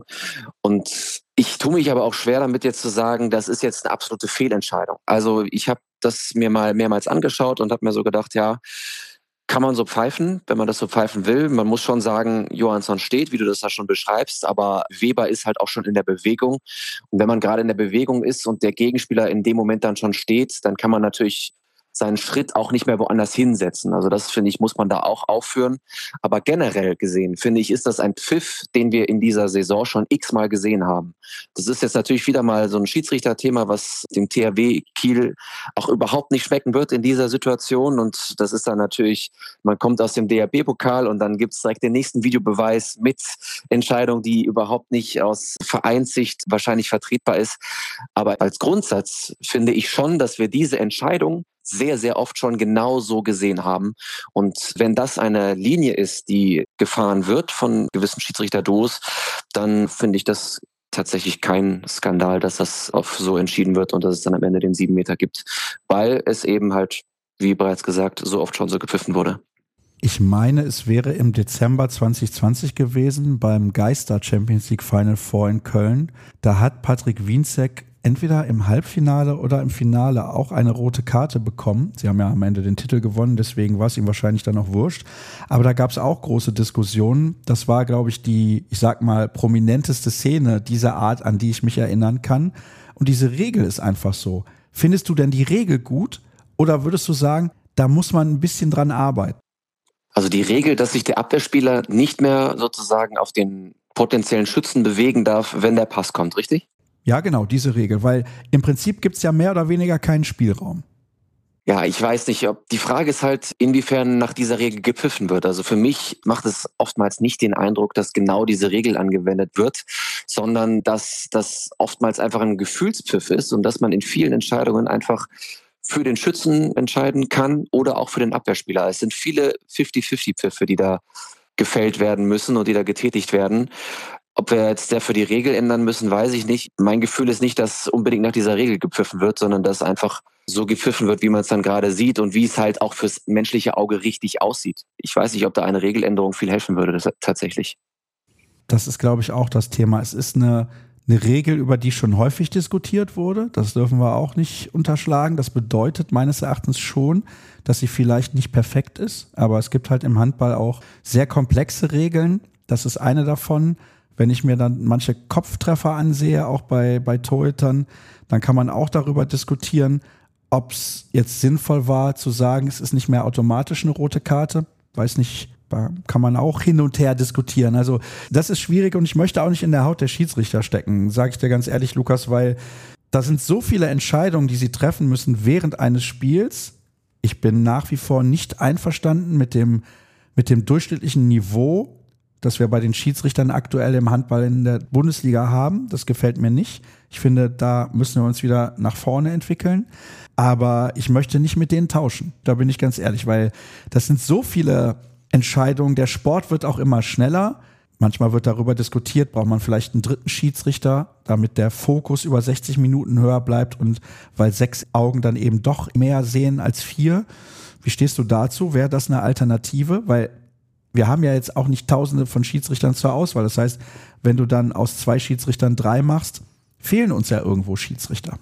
Und ich tue mich aber auch schwer damit jetzt zu sagen, das ist jetzt eine absolute Fehlentscheidung. Also ich habe das mir mal mehrmals angeschaut und habe mir so gedacht, ja, kann man so pfeifen, wenn man das so pfeifen will. Man muss schon sagen, Johansson steht, wie du das da schon beschreibst, aber Weber ist halt auch schon in der Bewegung. Und wenn man gerade in der Bewegung ist und der Gegenspieler in dem Moment dann schon steht, dann kann man natürlich seinen Schritt auch nicht mehr woanders hinsetzen. Also das, finde ich, muss man da auch aufführen. Aber generell gesehen, finde ich, ist das ein Pfiff, den wir in dieser Saison schon x-mal gesehen haben. Das ist jetzt natürlich wieder mal so ein Schiedsrichterthema, was dem T H W Kiel auch überhaupt nicht schmecken wird in dieser Situation. Und das ist dann natürlich, man kommt aus dem D H B-Pokal und dann gibt es direkt den nächsten Videobeweis mit Entscheidung, die überhaupt nicht aus Vereinssicht wahrscheinlich vertretbar ist. Aber als Grundsatz finde ich schon, dass wir diese Entscheidung sehr, sehr oft schon genau so gesehen haben. Und wenn das eine Linie ist, die gefahren wird von gewissen Schiedsrichterduos, dann finde ich das tatsächlich kein Skandal, dass das auf so entschieden wird und dass es dann am Ende den sieben Meter gibt, weil es eben halt, wie bereits gesagt, so oft schon so gepfiffen wurde. Ich meine, es wäre im Dezember zwanzig zwanzig gewesen beim Geister Champions League Final Four in Köln. Da hat Patrick Wienzek entweder im Halbfinale oder im Finale auch eine rote Karte bekommen. Sie haben ja am Ende den Titel gewonnen, deswegen war es ihm wahrscheinlich dann auch wurscht. Aber da gab es auch große Diskussionen. Das war, glaube ich, die, ich sag mal, prominenteste Szene dieser Art, an die ich mich erinnern kann. Und diese Regel ist einfach so. Findest du denn die Regel gut oder würdest du sagen, da muss man ein bisschen dran arbeiten? Also die Regel, dass sich der Abwehrspieler nicht mehr sozusagen auf den potenziellen Schützen bewegen darf, wenn der Pass kommt, richtig? Ja, genau, diese Regel, weil im Prinzip gibt's ja mehr oder weniger keinen Spielraum. Ja, ich weiß nicht, ob die Frage ist halt, inwiefern nach dieser Regel gepfiffen wird. Also für mich macht es oftmals nicht den Eindruck, dass genau diese Regel angewendet wird, sondern dass das oftmals einfach ein Gefühlspfiff ist und dass man in vielen Entscheidungen einfach für den Schützen entscheiden kann oder auch für den Abwehrspieler. Es sind viele fifty-fifty-Pfiffe, die da gefällt werden müssen und die da getätigt werden. Ob wir jetzt dafür die Regel ändern müssen, weiß ich nicht. Mein Gefühl ist nicht, dass unbedingt nach dieser Regel gepfiffen wird, sondern dass einfach so gepfiffen wird, wie man es dann gerade sieht und wie es halt auch fürs menschliche Auge richtig aussieht. Ich weiß nicht, ob da eine Regeländerung viel helfen würde, das tatsächlich. Das ist, glaube ich, auch das Thema. Es ist eine, eine Regel, über die schon häufig diskutiert wurde. Das dürfen wir auch nicht unterschlagen. Das bedeutet meines Erachtens schon, dass sie vielleicht nicht perfekt ist. Aber es gibt halt im Handball auch sehr komplexe Regeln. Das ist eine davon. Wenn ich mir dann manche Kopftreffer ansehe, auch bei, bei Torhütern, dann kann man auch darüber diskutieren, ob es jetzt sinnvoll war, zu sagen, es ist nicht mehr automatisch eine rote Karte. Weiß nicht, da kann man auch hin und her diskutieren. Also das ist schwierig und ich möchte auch nicht in der Haut der Schiedsrichter stecken, sage ich dir ganz ehrlich, Lukas, weil da sind so viele Entscheidungen, die sie treffen müssen während eines Spiels. Ich bin nach wie vor nicht einverstanden mit dem, mit dem durchschnittlichen Niveau, das wir bei den Schiedsrichtern aktuell im Handball in der Bundesliga haben. Das gefällt mir nicht. Ich finde, da müssen wir uns wieder nach vorne entwickeln. Aber ich möchte nicht mit denen tauschen. Da bin ich ganz ehrlich, weil das sind so viele Entscheidungen. Der Sport wird auch immer schneller. Manchmal wird darüber diskutiert, braucht man vielleicht einen dritten Schiedsrichter, damit der Fokus über sechzig Minuten höher bleibt und weil sechs Augen dann eben doch mehr sehen als vier. Wie stehst du dazu? Wäre das eine Alternative? Weil wir haben ja jetzt auch nicht tausende von Schiedsrichtern zur Auswahl. Das heißt, wenn du dann aus zwei Schiedsrichtern drei machst, fehlen uns ja irgendwo Schiedsrichter.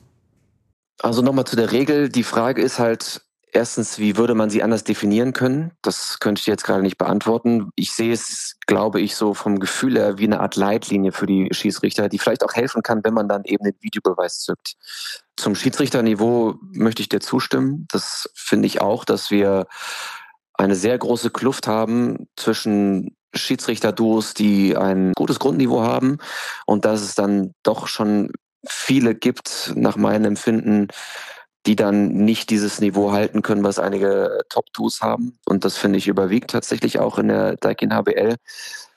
Also nochmal zu der Regel. Die Frage ist halt, erstens, wie würde man sie anders definieren können? Das könnte ich jetzt gerade nicht beantworten. Ich sehe es, glaube ich, so vom Gefühl her wie eine Art Leitlinie für die Schiedsrichter, die vielleicht auch helfen kann, wenn man dann eben den Videobeweis zückt. Zum Schiedsrichterniveau möchte ich dir zustimmen. Das finde ich auch, dass wir eine sehr große Kluft haben zwischen Schiedsrichterduos, die ein gutes Grundniveau haben und dass es dann doch schon viele gibt, nach meinem Empfinden, die dann nicht dieses Niveau halten können, was einige Top-Duos haben. Und das, finde ich, überwiegt tatsächlich auch in der Daikin H B L.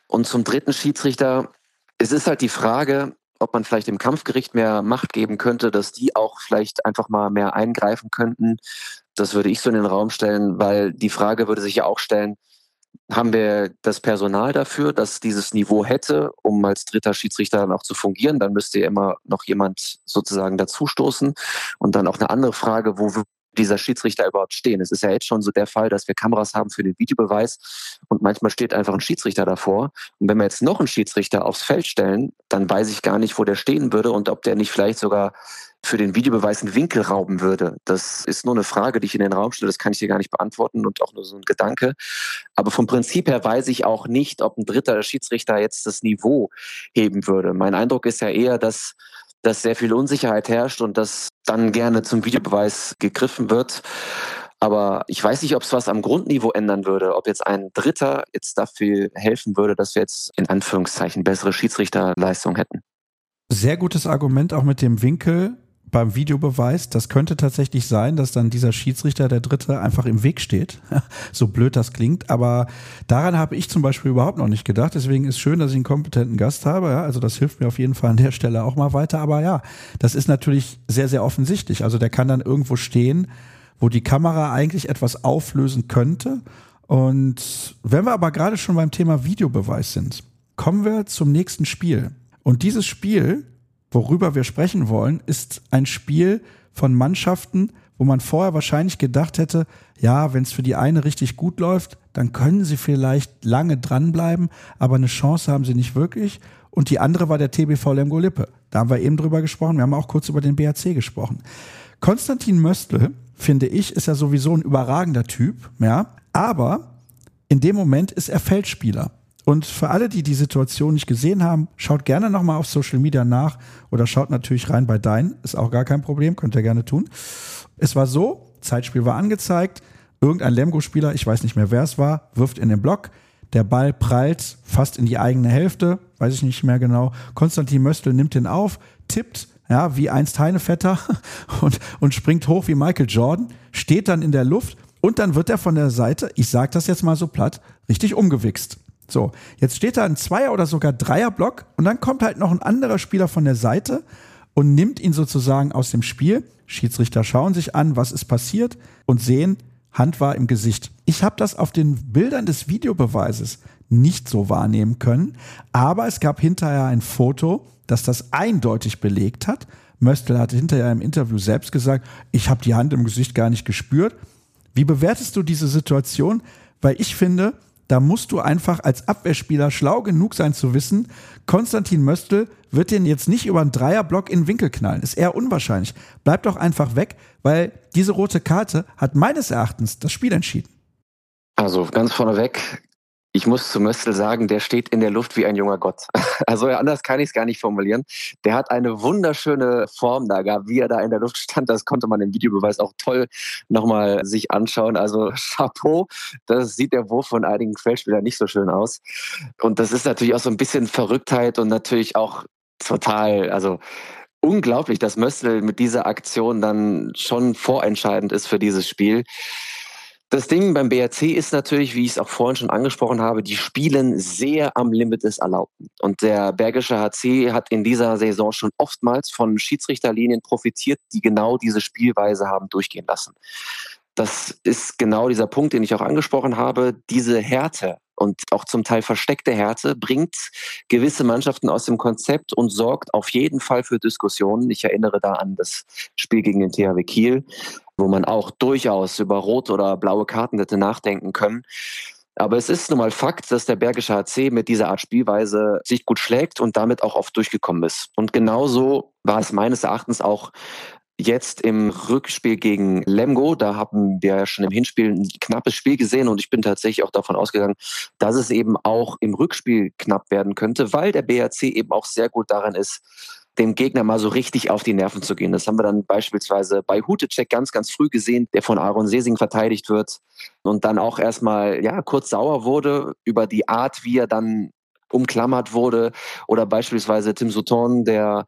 Und zum dritten Schiedsrichter, es ist halt die Frage, ob man vielleicht dem Kampfgericht mehr Macht geben könnte, dass die auch vielleicht einfach mal mehr eingreifen könnten. Das würde ich so in den Raum stellen, weil die Frage würde sich ja auch stellen, haben wir das Personal dafür, das dieses Niveau hätte, um als dritter Schiedsrichter dann auch zu fungieren? Dann müsste ja immer noch jemand sozusagen dazustoßen. Und dann auch eine andere Frage, wo wir dieser Schiedsrichter überhaupt stehen. Es ist ja jetzt schon so der Fall, dass wir Kameras haben für den Videobeweis und manchmal steht einfach ein Schiedsrichter davor. Und wenn wir jetzt noch einen Schiedsrichter aufs Feld stellen, dann weiß ich gar nicht, wo der stehen würde und ob der nicht vielleicht sogar für den Videobeweis einen Winkel rauben würde. Das ist nur eine Frage, die ich in den Raum stelle. Das kann ich hier gar nicht beantworten und auch nur so ein Gedanke. Aber vom Prinzip her weiß ich auch nicht, ob ein dritter Schiedsrichter jetzt das Niveau heben würde. Mein Eindruck ist ja eher, dass dass sehr viel Unsicherheit herrscht und dass dann gerne zum Videobeweis gegriffen wird. Aber ich weiß nicht, ob es was am Grundniveau ändern würde, ob jetzt ein Dritter jetzt dafür helfen würde, dass wir jetzt in Anführungszeichen bessere Schiedsrichterleistung hätten. Sehr gutes Argument auch mit dem Winkel beim Videobeweis. Das könnte tatsächlich sein, dass dann dieser Schiedsrichter, der Dritte, einfach im Weg steht. So blöd das klingt. Aber daran habe ich zum Beispiel überhaupt noch nicht gedacht. Deswegen ist schön, dass ich einen kompetenten Gast habe. Ja, also das hilft mir auf jeden Fall an der Stelle auch mal weiter. Aber ja, das ist natürlich sehr, sehr offensichtlich. Also der kann dann irgendwo stehen, wo die Kamera eigentlich etwas auflösen könnte. Und wenn wir aber gerade schon beim Thema Videobeweis sind, kommen wir zum nächsten Spiel. Und dieses Spiel, worüber wir sprechen wollen, ist ein Spiel von Mannschaften, wo man vorher wahrscheinlich gedacht hätte, ja, wenn es für die eine richtig gut läuft, dann können sie vielleicht lange dranbleiben, aber eine Chance haben sie nicht wirklich. Und die andere war der T B V Lemgo-Lippe. Da haben wir eben drüber gesprochen. Wir haben auch kurz über den B H C gesprochen. Konstantin Möstl, finde ich, ist ja sowieso ein überragender Typ, ja, aber in dem Moment ist er Feldspieler. Und für alle, die die Situation nicht gesehen haben, schaut gerne nochmal auf Social Media nach oder schaut natürlich rein bei Dein. Ist auch gar kein Problem, könnt ihr gerne tun. Es war so, Zeitspiel war angezeigt, irgendein Lemgo-Spieler, ich weiß nicht mehr, wer es war, wirft in den Block. Der Ball prallt fast in die eigene Hälfte, weiß ich nicht mehr genau. Konstantin Möstl nimmt den auf, tippt, ja, wie einst Heinevetter und, und springt hoch wie Michael Jordan, steht dann in der Luft und dann wird er von der Seite, ich sag das jetzt mal so platt, richtig umgewichst. So, jetzt steht da ein Zweier- oder sogar Dreierblock und dann kommt halt noch ein anderer Spieler von der Seite und nimmt ihn sozusagen aus dem Spiel. Schiedsrichter schauen sich an, was ist passiert und sehen, Hand war im Gesicht. Ich habe das auf den Bildern des Videobeweises nicht so wahrnehmen können, aber es gab hinterher ein Foto, das das eindeutig belegt hat. Möstl hatte hinterher im Interview selbst gesagt, ich habe die Hand im Gesicht gar nicht gespürt. Wie bewertest du diese Situation? Weil ich finde, da musst du einfach als Abwehrspieler schlau genug sein zu wissen, Konstantin Möstl wird den jetzt nicht über einen Dreierblock in den Winkel knallen. Ist eher unwahrscheinlich. Bleib doch einfach weg, weil diese rote Karte hat meines Erachtens das Spiel entschieden. Also ganz vorneweg, ich muss zu Möstl sagen, der steht in der Luft wie ein junger Gott. Also anders kann ich es gar nicht formulieren. Der hat eine wunderschöne Form da gehabt, wie er da in der Luft stand. Das konnte man im Videobeweis auch toll nochmal sich anschauen. Also Chapeau, das sieht der Wurf von einigen Feldspielern nicht so schön aus. Und das ist natürlich auch so ein bisschen Verrücktheit und natürlich auch total, also unglaublich, dass Möstl mit dieser Aktion dann schon vorentscheidend ist für dieses Spiel. Das Ding beim B R C ist natürlich, wie ich es auch vorhin schon angesprochen habe, die spielen sehr am Limit des Erlaubten. Und der Bergische H C hat in dieser Saison schon oftmals von Schiedsrichterlinien profitiert, die genau diese Spielweise haben durchgehen lassen. Das ist genau dieser Punkt, den ich auch angesprochen habe. Diese Härte und auch zum Teil versteckte Härte bringt gewisse Mannschaften aus dem Konzept und sorgt auf jeden Fall für Diskussionen. Ich erinnere da an das Spiel gegen den T H W Kiel, wo man auch durchaus über rote oder blaue Karten hätte nachdenken können. Aber es ist nun mal Fakt, dass der Bergische H C mit dieser Art Spielweise sich gut schlägt und damit auch oft durchgekommen ist. Und genauso war es meines Erachtens auch jetzt im Rückspiel gegen Lemgo. Da haben wir ja schon im Hinspiel ein knappes Spiel gesehen und ich bin tatsächlich auch davon ausgegangen, dass es eben auch im Rückspiel knapp werden könnte, weil der B R C eben auch sehr gut darin ist, dem Gegner mal so richtig auf die Nerven zu gehen. Das haben wir dann beispielsweise bei Hutecek ganz, ganz früh gesehen, der von Aaron Sesing verteidigt wird und dann auch erstmal ja kurz sauer wurde über die Art, wie er dann umklammert wurde. Oder beispielsweise Tim Sutton, der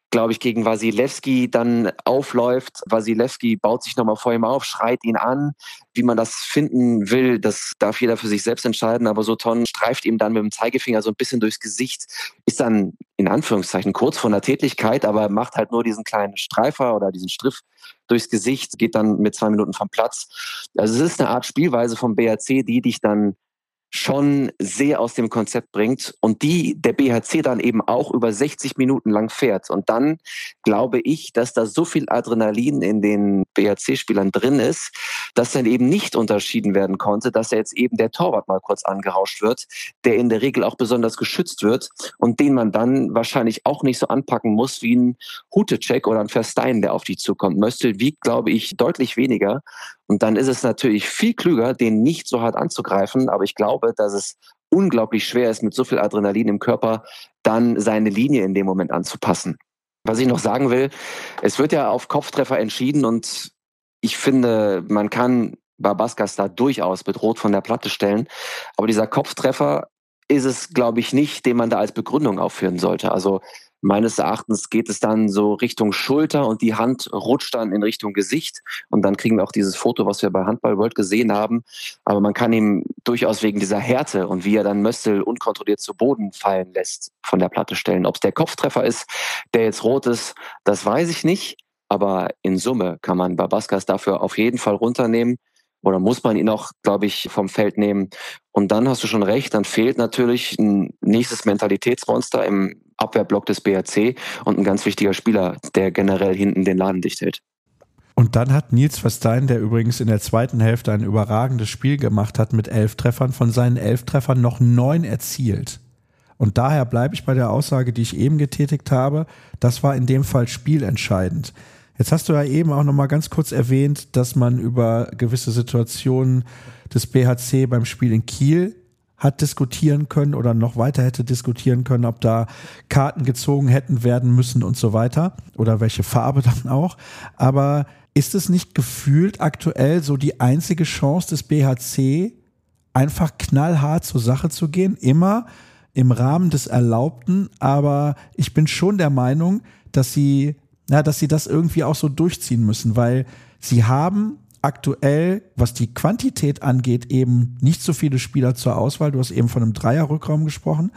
glaube ich, gegen Wasilewski dann aufläuft. Wasilewski baut sich nochmal vor ihm auf, schreit ihn an. Wie man das finden will, das darf jeder für sich selbst entscheiden. Aber Soton streift ihm dann mit dem Zeigefinger so ein bisschen durchs Gesicht, ist dann in Anführungszeichen kurz vor einer Tätlichkeit, aber macht halt nur diesen kleinen Streifer oder diesen Striff durchs Gesicht, geht dann mit zwei Minuten vom Platz. Also es ist eine Art Spielweise vom B H C, die dich dann schon sehr aus dem Konzept bringt und die der B H C dann eben auch über sechzig Minuten lang fährt. Und dann glaube ich, dass da so viel Adrenalin in den B H C-Spielern drin ist, dass dann eben nicht unterschieden werden konnte, dass er jetzt eben der Torwart mal kurz angerauscht wird, der in der Regel auch besonders geschützt wird und den man dann wahrscheinlich auch nicht so anpacken muss wie ein Hutecek oder ein Verstein, der auf dich zukommt. Möstl wiegt, glaube ich, deutlich weniger. Und dann ist es natürlich viel klüger, den nicht so hart anzugreifen. Aber ich glaube, dass es unglaublich schwer ist, mit so viel Adrenalin im Körper dann seine Linie in dem Moment anzupassen. Was ich noch sagen will, es wird ja auf Kopftreffer entschieden und ich finde, man kann Barbaskas da durchaus bedroht von der Platte stellen. Aber dieser Kopftreffer ist es, glaube ich, nicht, den man da als Begründung aufführen sollte. Also meines Erachtens geht es dann so Richtung Schulter und die Hand rutscht dann in Richtung Gesicht. Und dann kriegen wir auch dieses Foto, was wir bei Handball World gesehen haben. Aber man kann ihm durchaus wegen dieser Härte und wie er dann Möstl unkontrolliert zu Boden fallen lässt, von der Platte stellen. Ob es der Kopftreffer ist, der jetzt rot ist, das weiß ich nicht. Aber in Summe kann man Barbaskas dafür auf jeden Fall runternehmen. Oder muss man ihn auch, glaube ich, vom Feld nehmen. Und dann hast du schon recht, dann fehlt natürlich ein nächstes Mentalitätsmonster im Abwehrblock des B H C und ein ganz wichtiger Spieler, der generell hinten den Laden dicht hält. Und dann hat Niels Verstein, der übrigens in der zweiten Hälfte ein überragendes Spiel gemacht hat mit elf Treffern, von seinen elf Treffern noch neun erzielt. Und daher bleibe ich bei der Aussage, die ich eben getätigt habe, das war in dem Fall spielentscheidend. Jetzt hast du ja eben auch noch mal ganz kurz erwähnt, dass man über gewisse Situationen des B H C beim Spiel in Kiel hat diskutieren können oder noch weiter hätte diskutieren können, ob da Karten gezogen hätten werden müssen und so weiter oder welche Farbe dann auch. Aber ist es nicht gefühlt aktuell so die einzige Chance des B H C, einfach knallhart zur Sache zu gehen? Immer im Rahmen des Erlaubten, aber ich bin schon der Meinung, dass sie Ja, dass sie das irgendwie auch so durchziehen müssen, weil sie haben aktuell, was die Quantität angeht, eben nicht so viele Spieler zur Auswahl. Du hast eben von einem Dreierrückraum gesprochen,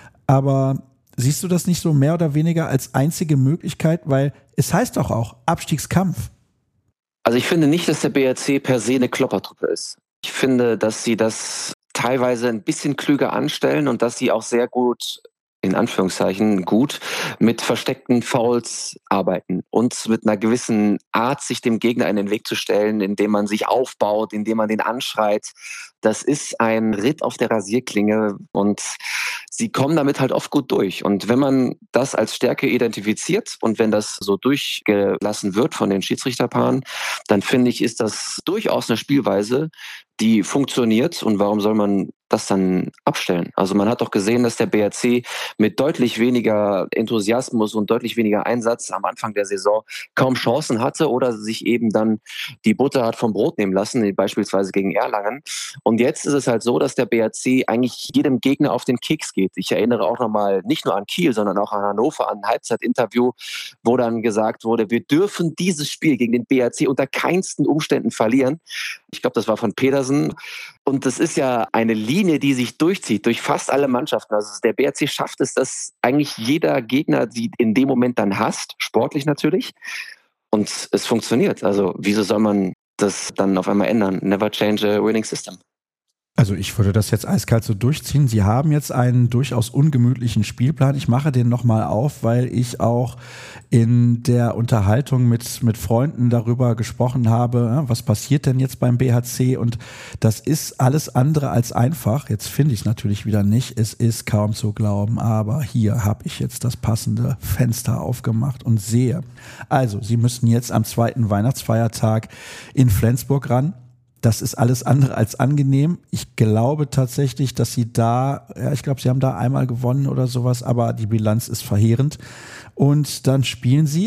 aber siehst du das nicht so mehr oder weniger als einzige Möglichkeit, weil es heißt doch auch Abstiegskampf. Also ich finde nicht, dass der B H C per se eine Kloppertruppe ist. Ich finde, dass sie das teilweise ein bisschen klüger anstellen und dass sie auch sehr gut in Anführungszeichen gut mit versteckten Fouls arbeiten und mit einer gewissen Art, sich dem Gegner in den Weg zu stellen, indem man sich aufbaut, indem man den anschreit. Das ist ein Ritt auf der Rasierklinge und sie kommen damit halt oft gut durch. Und wenn man das als Stärke identifiziert und wenn das so durchgelassen wird von den Schiedsrichterpaaren, dann finde ich, ist das durchaus eine Spielweise, die funktioniert. Und warum soll man das dann abstellen? Also man hat doch gesehen, dass der B H C mit deutlich weniger Enthusiasmus und deutlich weniger Einsatz am Anfang der Saison kaum Chancen hatte oder sich eben dann die Butter hat vom Brot nehmen lassen, beispielsweise gegen Erlangen. Und jetzt ist es halt so, dass der B H C eigentlich jedem Gegner auf den Keks geht. Ich erinnere auch nochmal nicht nur an Kiel, sondern auch an Hannover, an ein Halbzeitinterview, wo dann gesagt wurde, wir dürfen dieses Spiel gegen den B H C unter keinsten Umständen verlieren. Ich glaube, das war von Pedersen. Und das ist ja eine Linie, die sich durchzieht durch fast alle Mannschaften. Also der B H C schafft es, dass eigentlich jeder Gegner sie in dem Moment dann hasst, sportlich natürlich. Und es funktioniert. Also wieso soll man das dann auf einmal ändern? Never change a winning system. Also ich würde das jetzt eiskalt so durchziehen. Sie haben jetzt einen durchaus ungemütlichen Spielplan. Ich mache den nochmal auf, weil ich auch in der Unterhaltung mit, mit Freunden darüber gesprochen habe, was passiert denn jetzt beim B H C? Und das ist alles andere als einfach. Jetzt finde ich es natürlich wieder nicht. Es ist kaum zu glauben, aber hier habe ich jetzt das passende Fenster aufgemacht und sehe. Also, Sie müssen jetzt am zweiten Weihnachtsfeiertag in Flensburg ran. Das ist alles andere als angenehm. Ich glaube tatsächlich, dass sie da, ja, ich glaube, sie haben da einmal gewonnen oder sowas, aber die Bilanz ist verheerend. Und dann spielen sie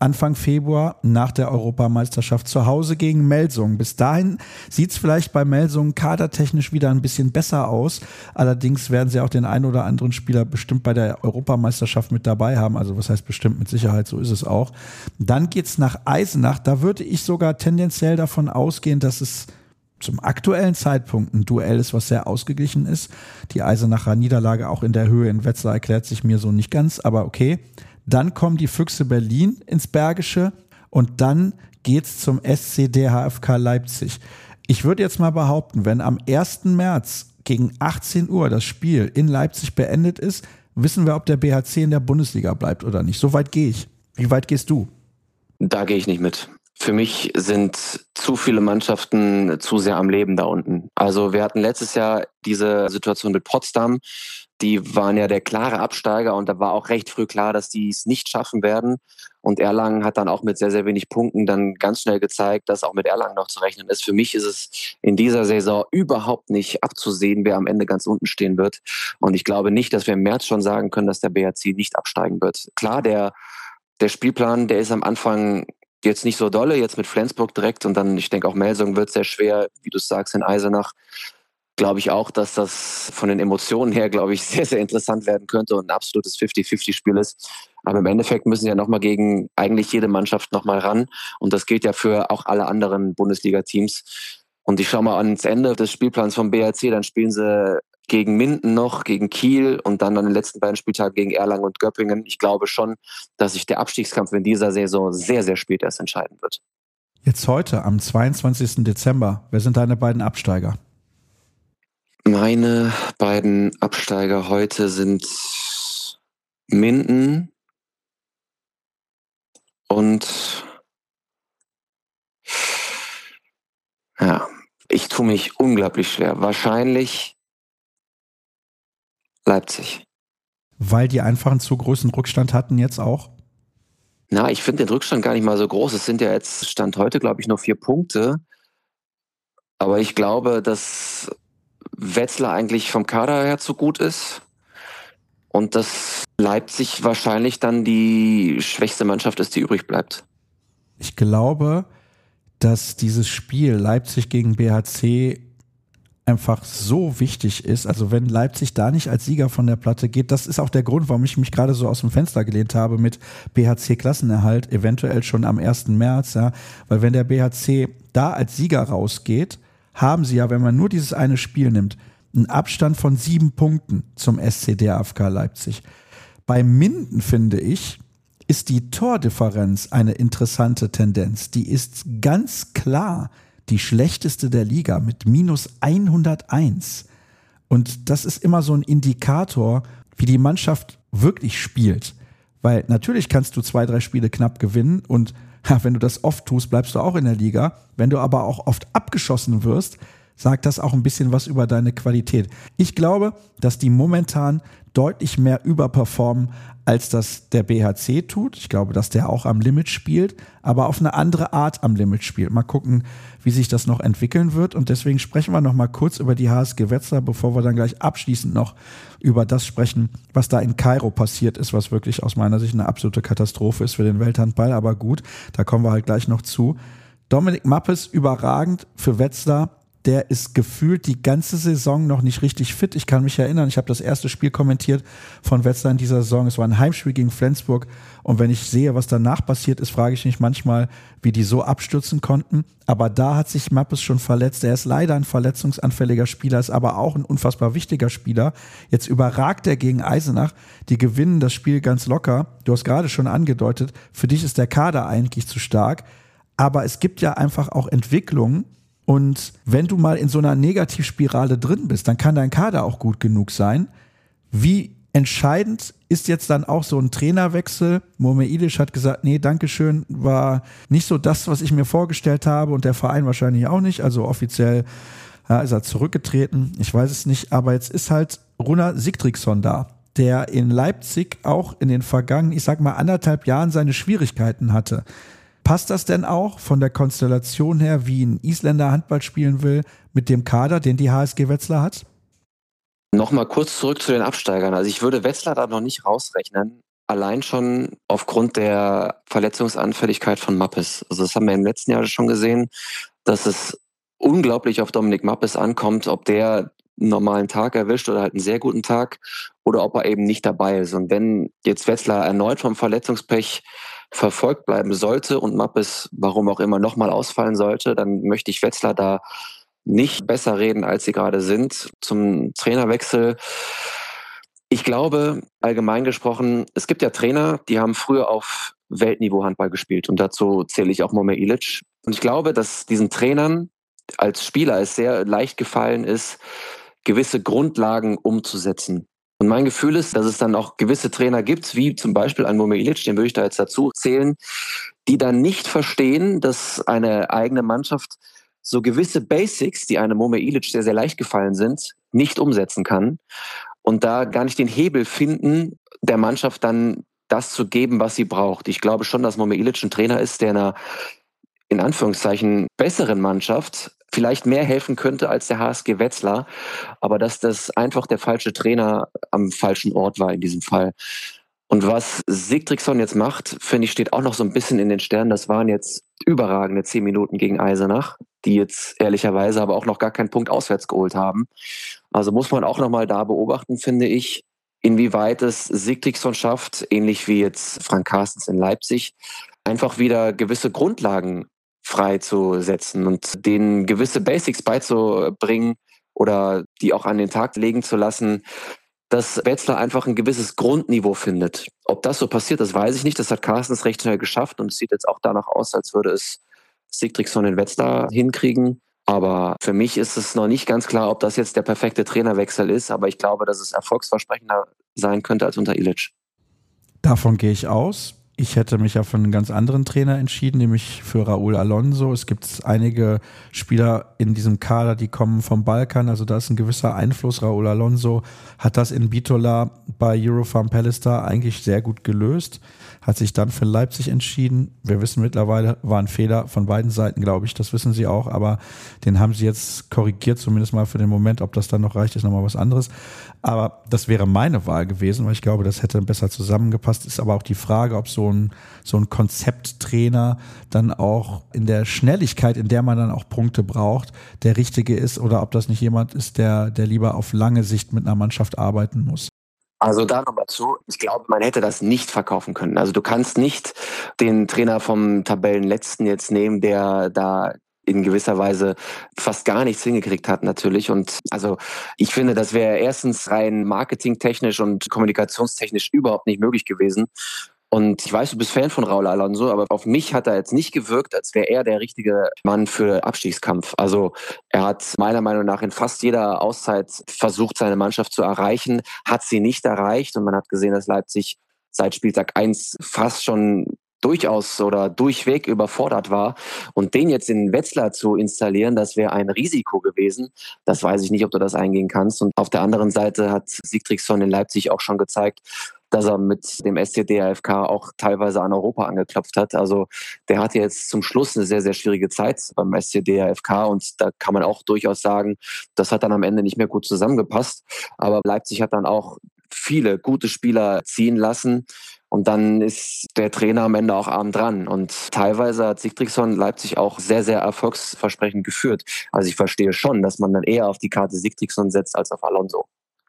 Anfang Februar nach der Europameisterschaft zu Hause gegen Melsungen. Bis dahin sieht es vielleicht bei Melsungen kadertechnisch wieder ein bisschen besser aus. Allerdings werden sie auch den einen oder anderen Spieler bestimmt bei der Europameisterschaft mit dabei haben. Also was heißt bestimmt, mit Sicherheit, so ist es auch. Dann geht's nach Eisenach. Da würde ich sogar tendenziell davon ausgehen, dass es zum aktuellen Zeitpunkt ein Duell ist, was sehr ausgeglichen ist. Die Eisenacher Niederlage auch in der Höhe in Wetzlar erklärt sich mir so nicht ganz, aber okay. Dann kommen die Füchse Berlin ins Bergische und dann geht's zum S C D H F K Leipzig. Ich würde jetzt mal behaupten, wenn am ersten März gegen achtzehn Uhr das Spiel in Leipzig beendet ist, wissen wir, ob der B H C in der Bundesliga bleibt oder nicht. So weit gehe ich. Wie weit gehst du? Da gehe ich nicht mit. Für mich sind zu viele Mannschaften zu sehr am Leben da unten. Also wir hatten letztes Jahr diese Situation mit Potsdam. Die waren ja der klare Absteiger und da war auch recht früh klar, dass die es nicht schaffen werden. Und Erlangen hat dann auch mit sehr, sehr wenig Punkten dann ganz schnell gezeigt, dass auch mit Erlangen noch zu rechnen ist. Für mich ist es in dieser Saison überhaupt nicht abzusehen, wer am Ende ganz unten stehen wird. Und ich glaube nicht, dass wir im März schon sagen können, dass der B H C nicht absteigen wird. Klar, der, der Spielplan, der ist am Anfang jetzt nicht so dolle, jetzt mit Flensburg direkt und dann, ich denke auch Melsungen wird sehr schwer, wie du sagst, in Eisenach. Glaube ich auch, dass das von den Emotionen her, glaube ich, sehr, sehr interessant werden könnte und ein absolutes fünfzig fünfzig Spiel ist. Aber im Endeffekt müssen ja nochmal gegen eigentlich jede Mannschaft nochmal ran und das gilt ja für auch alle anderen Bundesliga-Teams. Und ich schaue mal ans Ende des Spielplans vom B H C, dann spielen sie gegen Minden noch, gegen Kiel und dann an den letzten beiden Spieltagen gegen Erlangen und Göppingen. Ich glaube schon, dass sich der Abstiegskampf in dieser Saison sehr, sehr spät erst entscheiden wird. Jetzt heute, am zweiundzwanzigsten Dezember, wer sind deine beiden Absteiger? Meine beiden Absteiger heute sind Minden und ja, ich tue mich unglaublich schwer. Wahrscheinlich Leipzig. Weil die einfach einen zu großen Rückstand hatten jetzt auch? Na, ich finde den Rückstand gar nicht mal so groß. Es sind ja jetzt, Stand heute, glaube ich, nur vier Punkte. Aber ich glaube, dass Wetzlar eigentlich vom Kader her zu gut ist und dass Leipzig wahrscheinlich dann die schwächste Mannschaft ist, die übrig bleibt. Ich glaube, dass dieses Spiel Leipzig gegen B H C einfach so wichtig ist. Also wenn Leipzig da nicht als Sieger von der Platte geht, das ist auch der Grund, warum ich mich gerade so aus dem Fenster gelehnt habe mit B H C-Klassenerhalt, eventuell schon am ersten März. Ja, weil wenn der B H C da als Sieger rausgeht, haben sie ja, wenn man nur dieses eine Spiel nimmt, einen Abstand von sieben Punkten zum S C D H F K Leipzig. Bei Minden, finde ich, ist die Tordifferenz eine interessante Tendenz. Die ist ganz klar die schlechteste der Liga mit minus hunderteins. Und das ist immer so ein Indikator, wie die Mannschaft wirklich spielt. Weil natürlich kannst du zwei, drei Spiele knapp gewinnen und ja, wenn du das oft tust, bleibst du auch in der Liga. Wenn du aber auch oft abgeschossen wirst, sagt das auch ein bisschen was über deine Qualität. Ich glaube, dass die momentan deutlich mehr überperformen, als das der B H C tut. Ich glaube, dass der auch am Limit spielt, aber auf eine andere Art am Limit spielt. Mal gucken, wie sich das noch entwickeln wird. Und deswegen sprechen wir noch mal kurz über die H S G Wetzlar, bevor wir dann gleich abschließend noch über das sprechen, was da in Kairo passiert ist, was wirklich aus meiner Sicht eine absolute Katastrophe ist für den Welthandball. Aber gut, da kommen wir halt gleich noch zu. Dominik Mappes, überragend für Wetzlar. Der ist gefühlt die ganze Saison noch nicht richtig fit. Ich kann mich erinnern, ich habe das erste Spiel kommentiert von Wetzlar in dieser Saison. Es war ein Heimspiel gegen Flensburg. Und wenn ich sehe, was danach passiert ist, frage ich mich manchmal, wie die so abstürzen konnten. Aber da hat sich Mappes schon verletzt. Er ist leider ein verletzungsanfälliger Spieler, ist aber auch ein unfassbar wichtiger Spieler. Jetzt überragt er gegen Eisenach. Die gewinnen das Spiel ganz locker. Du hast gerade schon angedeutet, für dich ist der Kader eigentlich zu stark. Aber es gibt ja einfach auch Entwicklungen. Und wenn du mal in so einer Negativspirale drin bist, dann kann dein Kader auch gut genug sein. Wie entscheidend ist jetzt dann auch so ein Trainerwechsel? Murme Ilic hat gesagt, nee, Dankeschön, war nicht so das, was ich mir vorgestellt habe und der Verein wahrscheinlich auch nicht. Also offiziell ja, ist er zurückgetreten, ich weiß es nicht. Aber jetzt ist halt Runar Sigtrygson da, der in Leipzig auch in den vergangenen, ich sag mal, anderthalb Jahren seine Schwierigkeiten hatte. Passt das denn auch von der Konstellation her, wie ein Isländer Handball spielen will, mit dem Kader, den die H S G Wetzlar hat? Nochmal kurz zurück zu den Absteigern. Also ich würde Wetzlar da noch nicht rausrechnen. allein schon aufgrund der Verletzungsanfälligkeit von Mappes. Also das haben wir im letzten Jahr schon gesehen, dass es unglaublich auf Dominik Mappes ankommt, ob der einen normalen Tag erwischt oder halt einen sehr guten Tag oder ob er eben nicht dabei ist. Und wenn jetzt Wetzlar erneut vom Verletzungspech verfolgt bleiben sollte und Mappes, warum auch immer, nochmal ausfallen sollte, dann möchte ich Wetzlar da nicht besser reden, als sie gerade sind. Zum Trainerwechsel. Ich glaube, allgemein gesprochen, es gibt ja Trainer, die haben früher auf Weltniveau Handball gespielt und dazu zähle ich auch Momir Ilic. Und ich glaube, dass diesen Trainern als Spieler es sehr leicht gefallen ist, gewisse Grundlagen umzusetzen. Und mein Gefühl ist, dass es dann auch gewisse Trainer gibt, wie zum Beispiel ein Momir Ilic, den würde ich da jetzt dazu zählen, die dann nicht verstehen, dass eine eigene Mannschaft so gewisse Basics, die einem Momir Ilic sehr, sehr leicht gefallen sind, nicht umsetzen kann und da gar nicht den Hebel finden, der Mannschaft dann das zu geben, was sie braucht. Ich glaube schon, dass Momir Ilic ein Trainer ist, der einer in Anführungszeichen besseren Mannschaft vielleicht mehr helfen könnte als der H S G Wetzlar, aber dass das einfach der falsche Trainer am falschen Ort war in diesem Fall. Und was Sigtryggson jetzt macht, finde ich, steht auch noch so ein bisschen in den Sternen. Das waren jetzt überragende zehn Minuten gegen Eisenach, die jetzt ehrlicherweise aber auch noch gar keinen Punkt auswärts geholt haben. Also muss man auch noch mal da beobachten, finde ich, inwieweit es Sigtryggson schafft, ähnlich wie jetzt Frank Carstens in Leipzig, einfach wieder gewisse Grundlagen freizusetzen und denen gewisse Basics beizubringen oder die auch an den Tag legen zu lassen, dass Wetzlar einfach ein gewisses Grundniveau findet. Ob das so passiert, das weiß ich nicht. Das hat Carstens recht schnell geschafft und es sieht jetzt auch danach aus, als würde es Sigtryggson in Wetzlar hinkriegen. Aber für mich ist es noch nicht ganz klar, ob das jetzt der perfekte Trainerwechsel ist. Aber ich glaube, dass es erfolgsversprechender sein könnte als unter Ilic. Davon gehe ich aus. Ich hätte mich ja für einen ganz anderen Trainer entschieden, nämlich für Raúl Alonso. Es gibt einige Spieler in diesem Kader, die kommen vom Balkan, also da ist ein gewisser Einfluss. Raúl Alonso hat das in Bitola bei Eurofarm Pallister eigentlich sehr gut gelöst, hat sich dann für Leipzig entschieden. Wir wissen mittlerweile, war ein Fehler von beiden Seiten, glaube ich, das wissen sie auch, aber den haben sie jetzt korrigiert, zumindest mal für den Moment. Ob das dann noch reicht, ist nochmal was anderes. Aber das wäre meine Wahl gewesen, weil ich glaube, das hätte besser zusammengepasst. Ist aber auch die Frage, ob so ein, so ein Konzepttrainer dann auch in der Schnelligkeit, in der man dann auch Punkte braucht, der richtige ist oder ob das nicht jemand ist, der, der lieber auf lange Sicht mit einer Mannschaft arbeiten muss. Also da nochmal zu, ich glaube, man hätte das nicht verkaufen können. Also du kannst nicht den Trainer vom Tabellenletzten jetzt nehmen, der da in gewisser Weise fast gar nichts hingekriegt hat natürlich. Und also ich finde, das wäre erstens rein marketingtechnisch und kommunikationstechnisch überhaupt nicht möglich gewesen. Und ich weiß, du bist Fan von Raúl Alonso, aber auf mich hat er jetzt nicht gewirkt, als wäre er der richtige Mann für Abstiegskampf. Also er hat meiner Meinung nach in fast jeder Auszeit versucht, seine Mannschaft zu erreichen, hat sie nicht erreicht. Und man hat gesehen, dass Leipzig seit Spieltag eins fast schon durchaus oder durchweg überfordert war. Und den jetzt in Wetzlar zu installieren, das wäre ein Risiko gewesen. Das weiß ich nicht, ob du das eingehen kannst. Und auf der anderen Seite hat Sigtryggson in Leipzig auch schon gezeigt, dass er mit dem S C D A F K auch teilweise an Europa angeklopft hat. Also der hatte jetzt zum Schluss eine sehr, sehr schwierige Zeit beim S C D A F K und da kann man auch durchaus sagen, das hat dann am Ende nicht mehr gut zusammengepasst. Aber Leipzig hat dann auch viele gute Spieler ziehen lassen und dann ist der Trainer am Ende auch arm dran. Und teilweise hat Sigtryggson Leipzig auch sehr, sehr erfolgsversprechend geführt. Also ich verstehe schon, dass man dann eher auf die Karte Sigtryggson setzt als auf Alonso.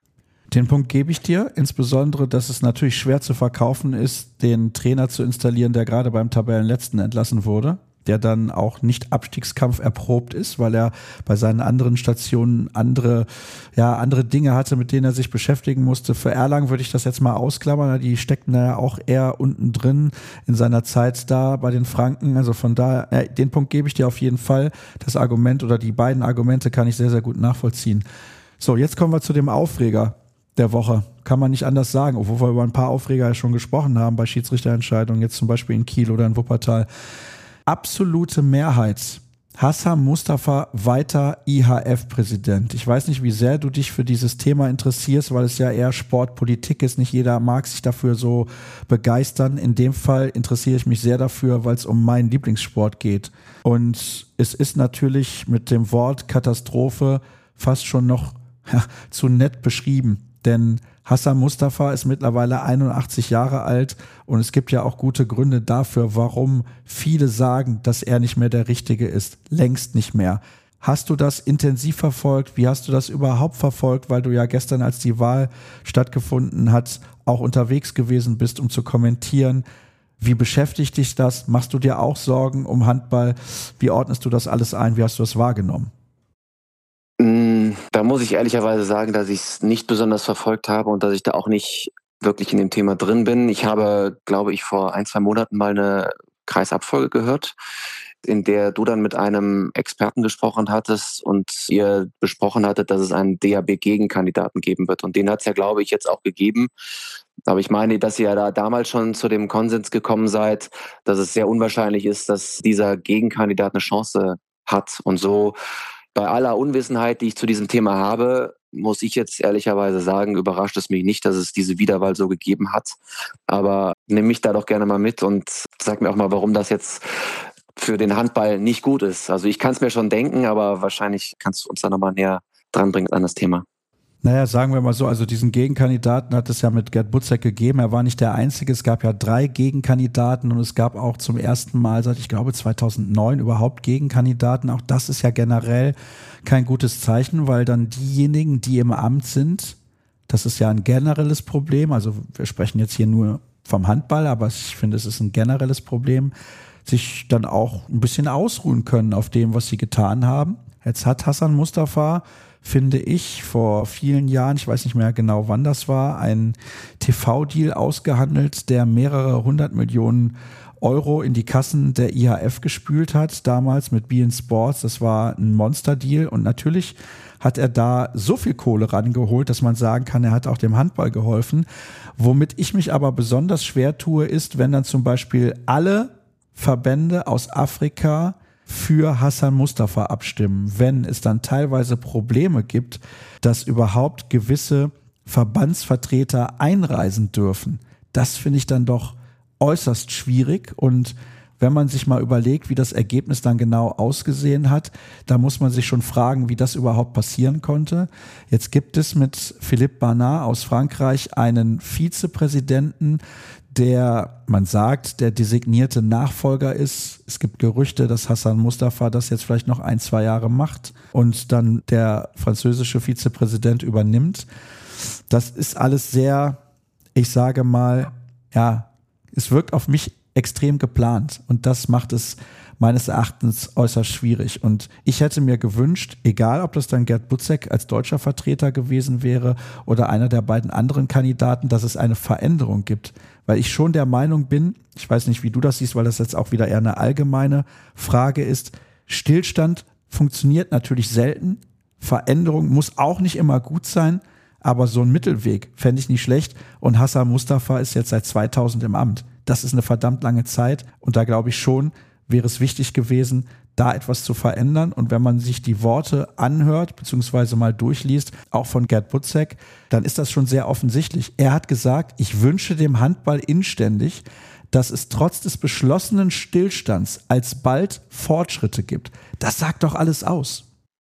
Den Punkt gebe ich dir, insbesondere, dass es natürlich schwer zu verkaufen ist, den Trainer zu installieren, der gerade beim Tabellenletzten entlassen wurde, der dann auch nicht Abstiegskampf erprobt ist, weil er bei seinen anderen Stationen andere, ja, andere Dinge hatte, mit denen er sich beschäftigen musste. Für Erlangen würde ich das jetzt mal ausklammern, die steckten ja auch eher unten drin in seiner Zeit da bei den Franken, also von daher, äh, den Punkt gebe ich dir auf jeden Fall. Das Argument oder die beiden Argumente kann ich sehr, sehr gut nachvollziehen. So, jetzt kommen wir zu dem Aufreger der Woche. Kann man nicht anders sagen, obwohl wir über ein paar Aufreger schon gesprochen haben bei Schiedsrichterentscheidungen, jetzt zum Beispiel in Kiel oder in Wuppertal. Absolute Mehrheit. Hassan Mustafa weiter I H F-Präsident. Ich weiß nicht, wie sehr du dich für dieses Thema interessierst, weil es ja eher Sportpolitik ist. Nicht jeder mag sich dafür so begeistern. In dem Fall interessiere ich mich sehr dafür, weil es um meinen Lieblingssport geht. Und es ist natürlich mit dem Wort Katastrophe fast schon noch ja, zu nett beschrieben. Denn Hassan Mustafa ist mittlerweile einundachtzig Jahre alt und es gibt ja auch gute Gründe dafür, warum viele sagen, dass er nicht mehr der Richtige ist. Längst nicht mehr. Hast du das intensiv verfolgt? Wie hast du das überhaupt verfolgt? Weil du ja gestern, als die Wahl stattgefunden hat, auch unterwegs gewesen bist, um zu kommentieren. Wie beschäftigt dich das? Machst du dir auch Sorgen um Handball? Wie ordnest du das alles ein? Wie hast du das wahrgenommen? Da muss ich ehrlicherweise sagen, dass ich es nicht besonders verfolgt habe und dass ich da auch nicht wirklich in dem Thema drin bin. Ich habe, glaube ich, vor ein, zwei Monaten mal eine Kreisabfolge gehört, in der du dann mit einem Experten gesprochen hattest und ihr besprochen hattet, dass es einen D A B-Gegenkandidaten geben wird. Und den hat es ja, glaube ich, jetzt auch gegeben. Aber ich meine, dass ihr ja da damals schon zu dem Konsens gekommen seid, dass es sehr unwahrscheinlich ist, dass dieser Gegenkandidat eine Chance hat. Und so bei aller Unwissenheit, die ich zu diesem Thema habe, muss ich jetzt ehrlicherweise sagen, überrascht es mich nicht, dass es diese Wiederwahl so gegeben hat. Aber nimm mich da doch gerne mal mit und sag mir auch mal, warum das jetzt für den Handball nicht gut ist. Also ich kann es mir schon denken, aber wahrscheinlich kannst du uns da nochmal näher dranbringen an das Thema. Naja, sagen wir mal so, also diesen Gegenkandidaten hat es ja mit Gerd Butzek gegeben. Er war nicht der Einzige. Es gab ja drei Gegenkandidaten und es gab auch zum ersten Mal seit, ich glaube, zweitausendneun überhaupt Gegenkandidaten. Auch das ist ja generell kein gutes Zeichen, weil dann diejenigen, die im Amt sind, das ist ja ein generelles Problem. Also wir sprechen jetzt hier nur vom Handball, aber ich finde, es ist ein generelles Problem, sich dann auch ein bisschen ausruhen können auf dem, was sie getan haben. Jetzt hat Hassan Mustafa, finde ich, vor vielen Jahren, ich weiß nicht mehr genau, wann das war, einen T V-Deal ausgehandelt, der mehrere hundert Millionen Euro in die Kassen der I H F gespült hat, damals mit beIN Sports. Das war ein Monster-Deal und natürlich hat er da so viel Kohle rangeholt, dass man sagen kann, er hat auch dem Handball geholfen. Womit ich mich aber besonders schwer tue, ist, wenn dann zum Beispiel alle Verbände aus Afrika für Hassan Mustafa abstimmen, wenn es dann teilweise Probleme gibt, dass überhaupt gewisse Verbandsvertreter einreisen dürfen. Das finde ich dann doch äußerst schwierig und wenn man sich mal überlegt, wie das Ergebnis dann genau ausgesehen hat, da muss man sich schon fragen, wie das überhaupt passieren konnte. Jetzt gibt es mit Philippe Barnard aus Frankreich einen Vizepräsidenten, der, man sagt, der designierte Nachfolger ist. Es gibt Gerüchte, dass Hassan Mustafa das jetzt vielleicht noch ein, zwei Jahre macht und dann der französische Vizepräsident übernimmt. Das ist alles sehr, ich sage mal, ja, es wirkt auf mich extrem geplant und das macht es meines Erachtens äußerst schwierig. Und ich hätte mir gewünscht, egal ob das dann Gerd Butzek als deutscher Vertreter gewesen wäre oder einer der beiden anderen Kandidaten, dass es eine Veränderung gibt. Weil ich schon der Meinung bin, ich weiß nicht, wie du das siehst, weil das jetzt auch wieder eher eine allgemeine Frage ist, Stillstand funktioniert natürlich selten, Veränderung muss auch nicht immer gut sein, aber so ein Mittelweg fände ich nicht schlecht und Hassan Mustafa ist jetzt seit zweitausend im Amt. Das ist eine verdammt lange Zeit und da glaube ich schon, wäre es wichtig gewesen, da etwas zu verändern. Und wenn man sich die Worte anhört, beziehungsweise mal durchliest, auch von Gerd Butzek, dann ist das schon sehr offensichtlich. Er hat gesagt, ich wünsche dem Handball inständig, dass es trotz des beschlossenen Stillstands alsbald Fortschritte gibt. Das sagt doch alles aus.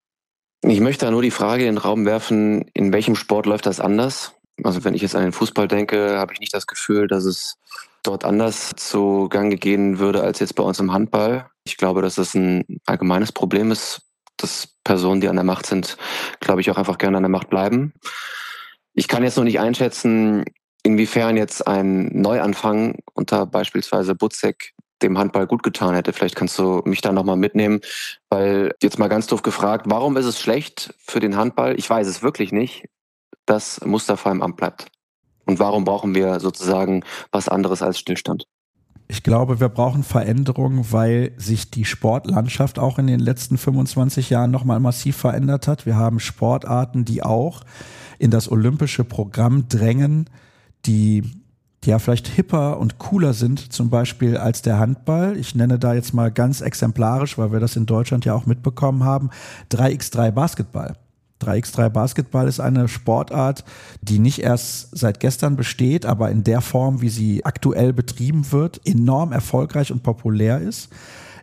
Ich möchte da nur die Frage in den Raum werfen, in welchem Sport läuft das anders? Also wenn ich jetzt an den Fußball denke, habe ich nicht das Gefühl, dass es dort anders zugange gehen würde als jetzt bei uns im Handball. Ich glaube, dass das ein allgemeines Problem ist, dass Personen, die an der Macht sind, glaube ich, auch einfach gerne an der Macht bleiben. Ich kann jetzt noch nicht einschätzen, inwiefern jetzt ein Neuanfang unter beispielsweise Butzek dem Handball gut getan hätte. Vielleicht kannst du mich da nochmal mitnehmen, weil jetzt mal ganz doof gefragt, warum ist es schlecht für den Handball? Ich weiß es wirklich nicht, dass Mustafa im Amt bleibt. Und warum brauchen wir sozusagen was anderes als Stillstand? Ich glaube, wir brauchen Veränderungen, weil sich die Sportlandschaft auch in den letzten fünfundzwanzig Jahren nochmal massiv verändert hat. Wir haben Sportarten, die auch in das olympische Programm drängen, die, die ja vielleicht hipper und cooler sind, zum Beispiel als der Handball. Ich nenne da jetzt mal ganz exemplarisch, weil wir das in Deutschland ja auch mitbekommen haben, drei gegen drei Basketball. drei gegen drei Basketball ist eine Sportart, die nicht erst seit gestern besteht, aber in der Form, wie sie aktuell betrieben wird, enorm erfolgreich und populär ist.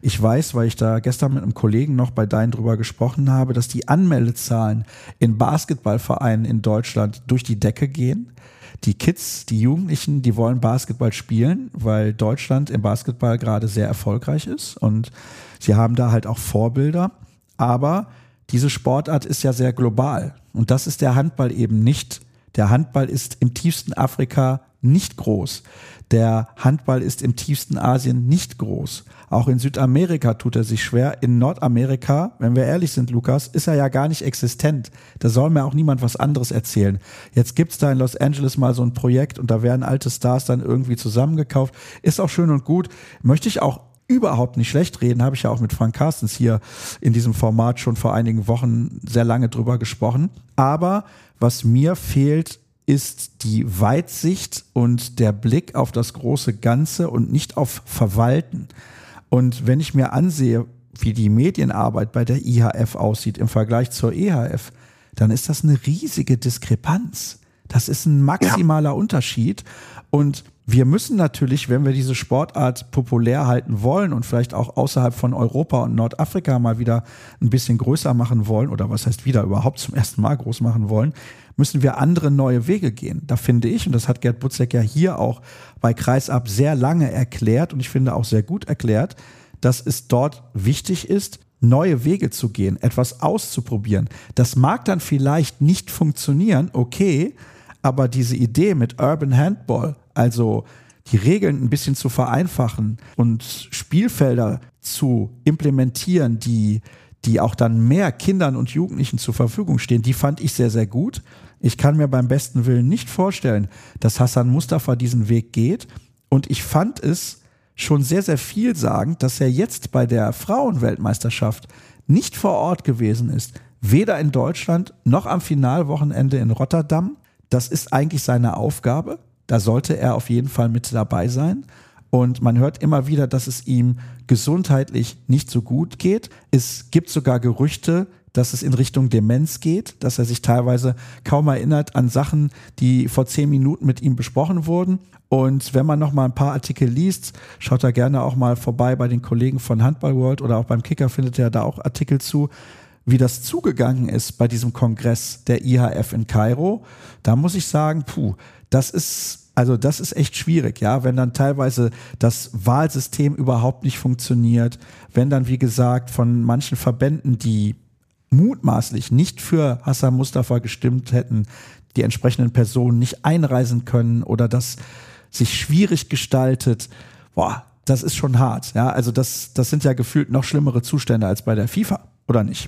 Ich weiß, weil ich da gestern mit einem Kollegen noch bei Dein drüber gesprochen habe, dass die Anmeldezahlen in Basketballvereinen in Deutschland durch die Decke gehen. Die Kids, die Jugendlichen, die wollen Basketball spielen, weil Deutschland im Basketball gerade sehr erfolgreich ist und sie haben da halt auch Vorbilder. Aber diese Sportart ist ja sehr global und das ist der Handball eben nicht. Der Handball ist im tiefsten Afrika nicht groß. Der Handball ist im tiefsten Asien nicht groß. Auch in Südamerika tut er sich schwer. In Nordamerika, wenn wir ehrlich sind, Lukas, ist er ja gar nicht existent. Da soll mir auch niemand was anderes erzählen. Jetzt gibt's da in Los Angeles mal so ein Projekt und da werden alte Stars dann irgendwie zusammengekauft. Ist auch schön und gut. Möchte ich auch überhaupt nicht schlecht reden. Habe ich ja auch mit Frank Carstens hier in diesem Format schon vor einigen Wochen sehr lange drüber gesprochen. Aber was mir fehlt, ist die Weitsicht und der Blick auf das große Ganze und nicht auf Verwalten. Und wenn ich mir ansehe, wie die Medienarbeit bei der I H F aussieht im Vergleich zur E H F, dann ist das eine riesige Diskrepanz. Das ist ein maximaler ja. Unterschied. Und wir müssen natürlich, wenn wir diese Sportart populär halten wollen und vielleicht auch außerhalb von Europa und Nordafrika mal wieder ein bisschen größer machen wollen, oder was heißt wieder überhaupt zum ersten Mal groß machen wollen, müssen wir andere neue Wege gehen. Da finde ich, und das hat Gerd Butzek ja hier auch bei Kreisab sehr lange erklärt und ich finde auch sehr gut erklärt, dass es dort wichtig ist, neue Wege zu gehen, etwas auszuprobieren. Das mag dann vielleicht nicht funktionieren, okay, aber diese Idee mit Urban Handball, also die Regeln ein bisschen zu vereinfachen und Spielfelder zu implementieren, die, die auch dann mehr Kindern und Jugendlichen zur Verfügung stehen, die fand ich sehr, sehr gut. Ich kann mir beim besten Willen nicht vorstellen, dass Hassan Mustafa diesen Weg geht. Und ich fand es schon sehr, sehr vielsagend, dass er jetzt bei der Frauenweltmeisterschaft nicht vor Ort gewesen ist. Weder in Deutschland noch am Finalwochenende in Rotterdam. Das ist eigentlich seine Aufgabe. Da sollte er auf jeden Fall mit dabei sein. Und man hört immer wieder, dass es ihm gesundheitlich nicht so gut geht. Es gibt sogar Gerüchte, dass es in Richtung Demenz geht, dass er sich teilweise kaum erinnert an Sachen, die vor zehn Minuten mit ihm besprochen wurden. Und wenn man noch mal ein paar Artikel liest, schaut da gerne auch mal vorbei bei den Kollegen von Handball World oder auch beim Kicker findet ihr da auch Artikel zu, wie das zugegangen ist bei diesem Kongress der I H F in Kairo. Da muss ich sagen, puh, das ist, also das ist echt schwierig, ja, wenn dann teilweise das Wahlsystem überhaupt nicht funktioniert, wenn dann, wie gesagt, von manchen Verbänden, die mutmaßlich nicht für Hassan Mustafa gestimmt hätten, die entsprechenden Personen nicht einreisen können oder das sich schwierig gestaltet, boah, das ist schon hart, ja, also das, das sind ja gefühlt noch schlimmere Zustände als bei der FIFA, oder nicht?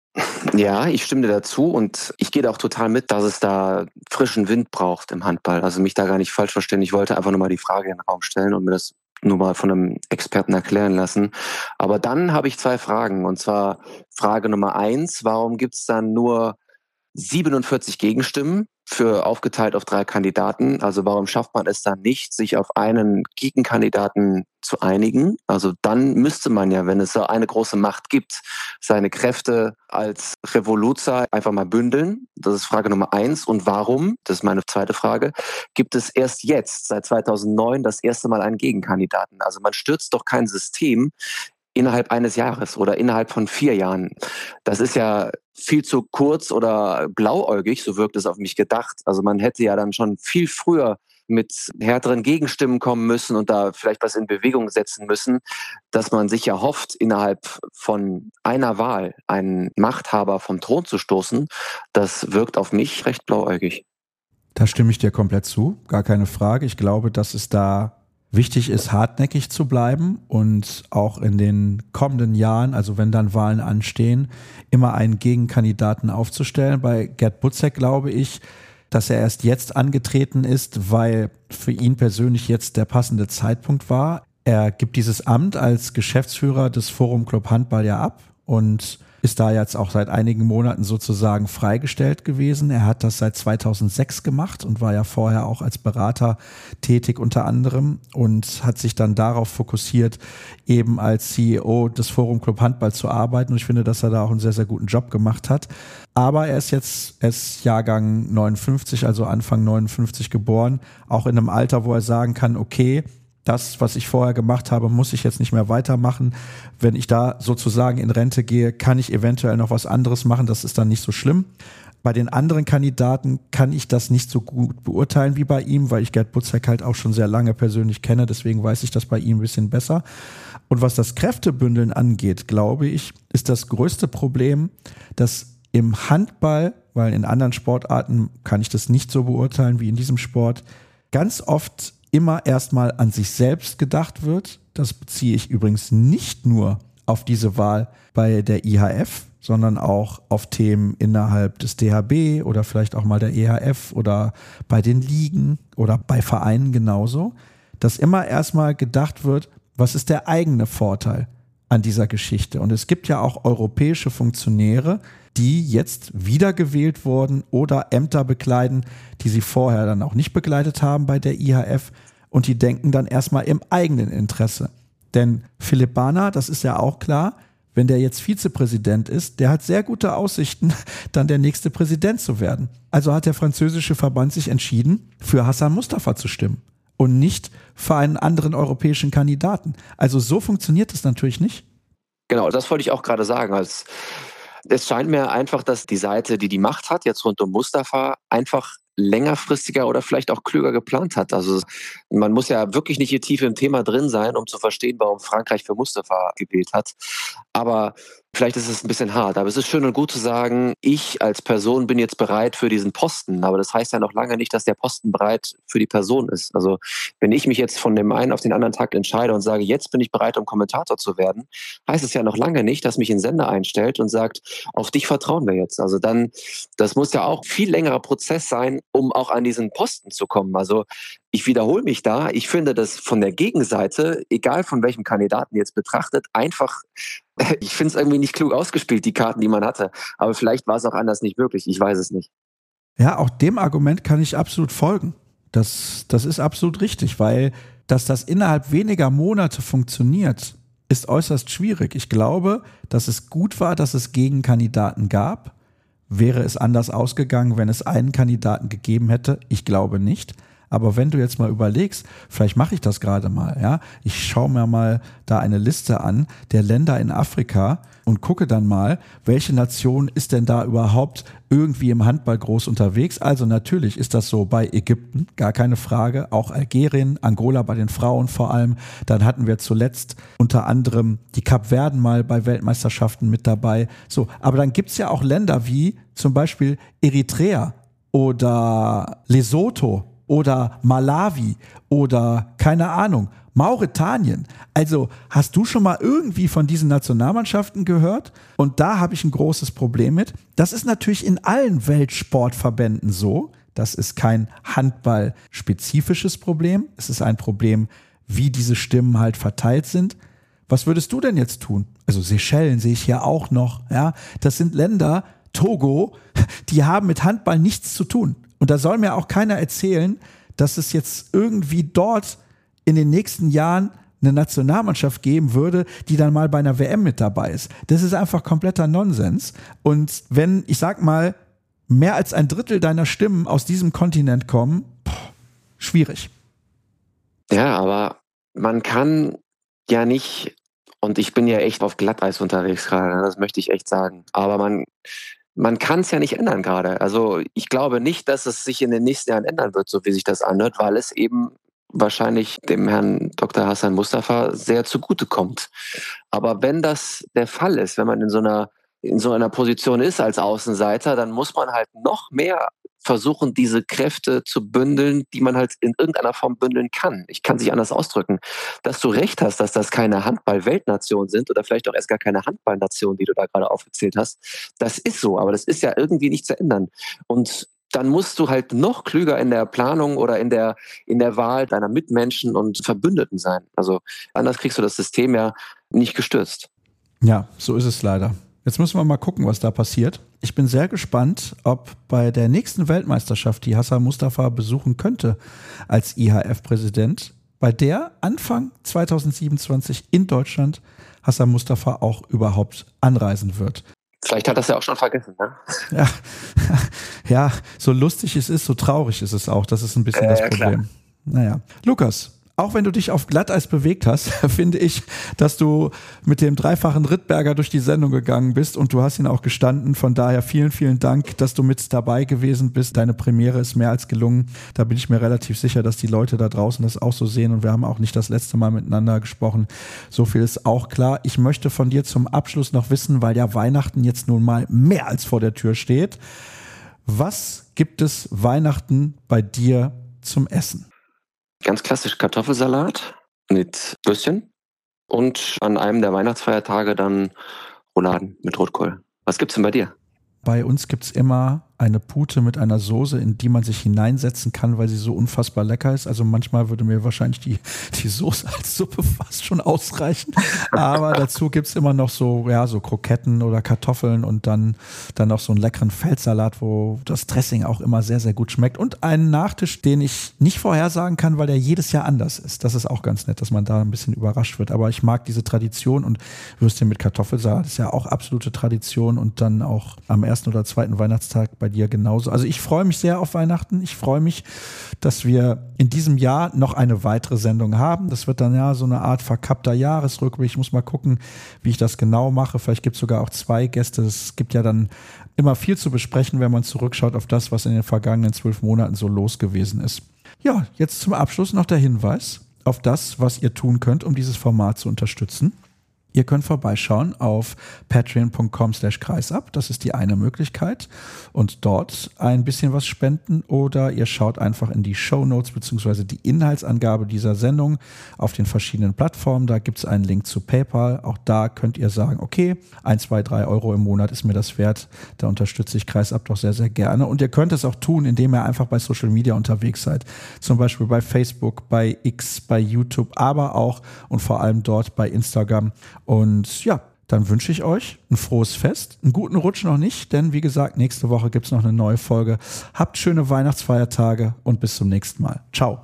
Ja, ich stimme dir dazu und ich gehe da auch total mit, dass es da frischen Wind braucht im Handball. Also mich da gar nicht falsch verstehen. Ich wollte einfach nur mal die Frage in den Raum stellen und mir das nur mal von einem Experten erklären lassen. Aber dann habe ich zwei Fragen. Und zwar Frage Nummer eins, warum gibt es dann nur siebenundvierzig Gegenstimmen für aufgeteilt auf drei Kandidaten? Also warum schafft man es dann nicht, sich auf einen Gegenkandidaten zu einigen? Also dann müsste man ja, wenn es so eine große Macht gibt, seine Kräfte als Revoluzer einfach mal bündeln. Das ist Frage Nummer eins. Und warum, das ist meine zweite Frage, gibt es erst jetzt, seit zweitausendneun, das erste Mal einen Gegenkandidaten? Also man stürzt doch kein System innerhalb eines Jahres oder innerhalb von vier Jahren. Das ist ja viel zu kurz oder blauäugig, so wirkt es auf mich gedacht. Also man hätte ja dann schon viel früher mit härteren Gegenstimmen kommen müssen und da vielleicht was in Bewegung setzen müssen, dass man sich ja hofft, innerhalb von einer Wahl einen Machthaber vom Thron zu stoßen. Das wirkt auf mich recht blauäugig. Da stimme ich dir komplett zu, gar keine Frage. Ich glaube, dass es da wichtig ist, hartnäckig zu bleiben und auch in den kommenden Jahren, also wenn dann Wahlen anstehen, immer einen Gegenkandidaten aufzustellen. Bei Gerd Butzek glaube ich, dass er erst jetzt angetreten ist, weil für ihn persönlich jetzt der passende Zeitpunkt war. Er gibt dieses Amt als Geschäftsführer des Forum Club Handball ja ab und ist da jetzt auch seit einigen Monaten sozusagen freigestellt gewesen. Er hat das seit zweitausendsechs gemacht und war ja vorher auch als Berater tätig unter anderem und hat sich dann darauf fokussiert, eben als C E O des Forum Club Handball zu arbeiten. Und ich finde, dass er da auch einen sehr, sehr guten Job gemacht hat. Aber er ist jetzt, er ist Jahrgang neunundfünfzig, also Anfang neunundfünfzig geboren, auch in einem Alter, wo er sagen kann, okay, das, was ich vorher gemacht habe, muss ich jetzt nicht mehr weitermachen. Wenn ich da sozusagen in Rente gehe, kann ich eventuell noch was anderes machen. Das ist dann nicht so schlimm. Bei den anderen Kandidaten kann ich das nicht so gut beurteilen wie bei ihm, weil ich Gerd Butzek halt auch schon sehr lange persönlich kenne. Deswegen weiß ich das bei ihm ein bisschen besser. Und was das Kräftebündeln angeht, glaube ich, ist das größte Problem, dass im Handball, weil in anderen Sportarten kann ich das nicht so beurteilen wie in diesem Sport, ganz oft immer erstmal an sich selbst gedacht wird. Das beziehe ich übrigens nicht nur auf diese Wahl bei der I H F, sondern auch auf Themen innerhalb des D H B oder vielleicht auch mal der E H F oder bei den Ligen oder bei Vereinen genauso, dass immer erstmal gedacht wird, was ist der eigene Vorteil an dieser Geschichte? Und es gibt ja auch europäische Funktionäre, die jetzt wiedergewählt wurden oder Ämter bekleiden, die sie vorher dann auch nicht bekleidet haben bei der I H F, und die denken dann erstmal im eigenen Interesse. Denn Philipp Bana, das ist ja auch klar, wenn der jetzt Vizepräsident ist, der hat sehr gute Aussichten, dann der nächste Präsident zu werden. Also hat der französische Verband sich entschieden, für Hassan Mustafa zu stimmen und nicht für einen anderen europäischen Kandidaten. Also so funktioniert es natürlich nicht. Genau, das wollte ich auch gerade sagen. Als Es scheint mir einfach, dass die Seite, die die Macht hat, jetzt rund um Mustafa, einfach längerfristiger oder vielleicht auch klüger geplant hat. Also man muss ja wirklich nicht hier tief im Thema drin sein, um zu verstehen, warum Frankreich für Mustafa gewählt hat. Aber vielleicht ist es ein bisschen hart. Aber es ist schön und gut zu sagen, ich als Person bin jetzt bereit für diesen Posten. Aber das heißt ja noch lange nicht, dass der Posten bereit für die Person ist. Also wenn ich mich jetzt von dem einen auf den anderen Tag entscheide und sage, jetzt bin ich bereit, um Kommentator zu werden, heißt es ja noch lange nicht, dass mich ein Sender einstellt und sagt, auf dich vertrauen wir jetzt. Also dann, das muss ja auch viel längerer Prozess sein, um auch an diesen Posten zu kommen. Also ich wiederhole mich da. Ich finde das von der Gegenseite, egal von welchem Kandidaten jetzt betrachtet, einfach, ich finde es irgendwie nicht klug ausgespielt, die Karten, die man hatte. Aber vielleicht war es auch anders nicht möglich. Ich weiß es nicht. Ja, auch dem Argument kann ich absolut folgen. Das, das ist absolut richtig, weil dass das innerhalb weniger Monate funktioniert, ist äußerst schwierig. Ich glaube, dass es gut war, dass es Gegenkandidaten gab. Wäre es anders ausgegangen, wenn es einen Kandidaten gegeben hätte? Ich glaube nicht. Aber wenn du jetzt mal überlegst, vielleicht mache ich das gerade mal, ja, ich schaue mir mal da eine Liste an der Länder in Afrika und gucke dann mal, welche Nation ist denn da überhaupt irgendwie im Handball groß unterwegs. Also natürlich ist das so bei Ägypten, gar keine Frage, auch Algerien, Angola bei den Frauen vor allem. Dann hatten wir zuletzt unter anderem die Kapverden mal bei Weltmeisterschaften mit dabei. So, aber dann gibt's ja auch Länder wie zum Beispiel Eritrea oder Lesotho oder Malawi oder keine Ahnung, Mauretanien. Also hast du schon mal irgendwie von diesen Nationalmannschaften gehört? Und da habe ich ein großes Problem mit. Das ist natürlich in allen Weltsportverbänden so. Das ist kein handballspezifisches Problem. Es ist ein Problem, wie diese Stimmen halt verteilt sind. Was würdest du denn jetzt tun? Also Seychellen sehe ich hier auch noch. Ja, das sind Länder, Togo, die haben mit Handball nichts zu tun. Und da soll mir auch keiner erzählen, dass es jetzt irgendwie dort in den nächsten Jahren eine Nationalmannschaft geben würde, die dann mal bei einer W M mit dabei ist. Das ist einfach kompletter Nonsens. Und wenn, ich sag mal, mehr als ein Drittel deiner Stimmen aus diesem Kontinent kommen, boah, schwierig. Ja, aber man kann ja nicht, und ich bin ja echt auf Glatteis unterwegs gerade, das möchte ich echt sagen, aber man Man kann es ja nicht ändern gerade. Also ich glaube nicht, dass es sich in den nächsten Jahren ändern wird, so wie sich das anhört, weil es eben wahrscheinlich dem Herrn Doktor Hassan Mustafa sehr zugutekommt. Aber wenn das der Fall ist, wenn man in so einer in so einer Position ist als Außenseiter, dann muss man halt noch mehr versuchen, diese Kräfte zu bündeln, die man halt in irgendeiner Form bündeln kann. Ich kann es nicht anders ausdrücken. Dass du recht hast, dass das keine Handball-Weltnation sind oder vielleicht auch erst gar keine Handballnation, die du da gerade aufgezählt hast, das ist so, aber das ist ja irgendwie nicht zu ändern. Und dann musst du halt noch klüger in der Planung oder in der, in der Wahl deiner Mitmenschen und Verbündeten sein. Also anders kriegst du das System ja nicht gestürzt. Ja, so ist es leider. Jetzt müssen wir mal gucken, was da passiert. Ich bin sehr gespannt, ob bei der nächsten Weltmeisterschaft, die Hassan Mustafa besuchen könnte als I H F-Präsident, bei der Anfang zwanzig siebenundzwanzig in Deutschland Hassan Mustafa auch überhaupt anreisen wird. Vielleicht hat er es ja auch schon vergessen, ne? Ja, ja, so lustig es ist, so traurig ist es auch. Das ist ein bisschen äh, das ja, Problem. Klar. Naja, Lukas, auch wenn du dich auf Glatteis bewegt hast, finde ich, dass du mit dem dreifachen Rittberger durch die Sendung gegangen bist und du hast ihn auch gestanden. Von daher vielen, vielen Dank, dass du mit dabei gewesen bist. Deine Premiere ist mehr als gelungen. Da bin ich mir relativ sicher, dass die Leute da draußen das auch so sehen und wir haben auch nicht das letzte Mal miteinander gesprochen. So viel ist auch klar. Ich möchte von dir zum Abschluss noch wissen, weil ja Weihnachten jetzt nun mal mehr als vor der Tür steht. Was gibt es Weihnachten bei dir zum Essen? Ganz klassisch Kartoffelsalat mit Würstchen und an einem der Weihnachtsfeiertage dann Rouladen mit Rotkohl. Was gibt's denn bei dir? Bei uns gibt's immer eine Pute mit einer Soße, in die man sich hineinsetzen kann, weil sie so unfassbar lecker ist. Also manchmal würde mir wahrscheinlich die, die Soße als Suppe fast schon ausreichen. Aber dazu gibt's immer noch so, ja, so Kroketten oder Kartoffeln und dann, dann noch so einen leckeren Feldsalat, wo das Dressing auch immer sehr, sehr gut schmeckt. Und einen Nachtisch, den ich nicht vorhersagen kann, weil der jedes Jahr anders ist. Das ist auch ganz nett, dass man da ein bisschen überrascht wird. Aber ich mag diese Tradition und Würstchen mit Kartoffelsalat ist ja auch absolute Tradition und dann auch am ersten oder zweiten Weihnachtstag bei dir genauso. Also ich freue mich sehr auf Weihnachten. Ich freue mich, dass wir in diesem Jahr noch eine weitere Sendung haben. Das wird dann ja so eine Art verkappter Jahresrückblick. Ich muss mal gucken, wie ich das genau mache. Vielleicht gibt es sogar auch zwei Gäste. Es gibt ja dann immer viel zu besprechen, wenn man zurückschaut auf das, was in den vergangenen zwölf Monaten so los gewesen ist. Ja, jetzt zum Abschluss noch der Hinweis auf das, was ihr tun könnt, um dieses Format zu unterstützen. Ihr könnt vorbeischauen auf patreon.com slash kreisab. Das ist die eine Möglichkeit. Und dort ein bisschen was spenden. Oder ihr schaut einfach in die Shownotes beziehungsweise die Inhaltsangabe dieser Sendung auf den verschiedenen Plattformen. Da gibt es einen Link zu PayPal. Auch da könnt ihr sagen, okay, ein, zwei, drei Euro im Monat ist mir das wert. Da unterstütze ich Kreisab doch sehr, sehr gerne. Und ihr könnt es auch tun, indem ihr einfach bei Social Media unterwegs seid. Zum Beispiel bei Facebook, bei X, bei YouTube, aber auch und vor allem dort bei Instagram. Und ja, dann wünsche ich euch ein frohes Fest, einen guten Rutsch noch nicht, denn wie gesagt, nächste Woche gibt es noch eine neue Folge. Habt schöne Weihnachtsfeiertage und bis zum nächsten Mal. Ciao.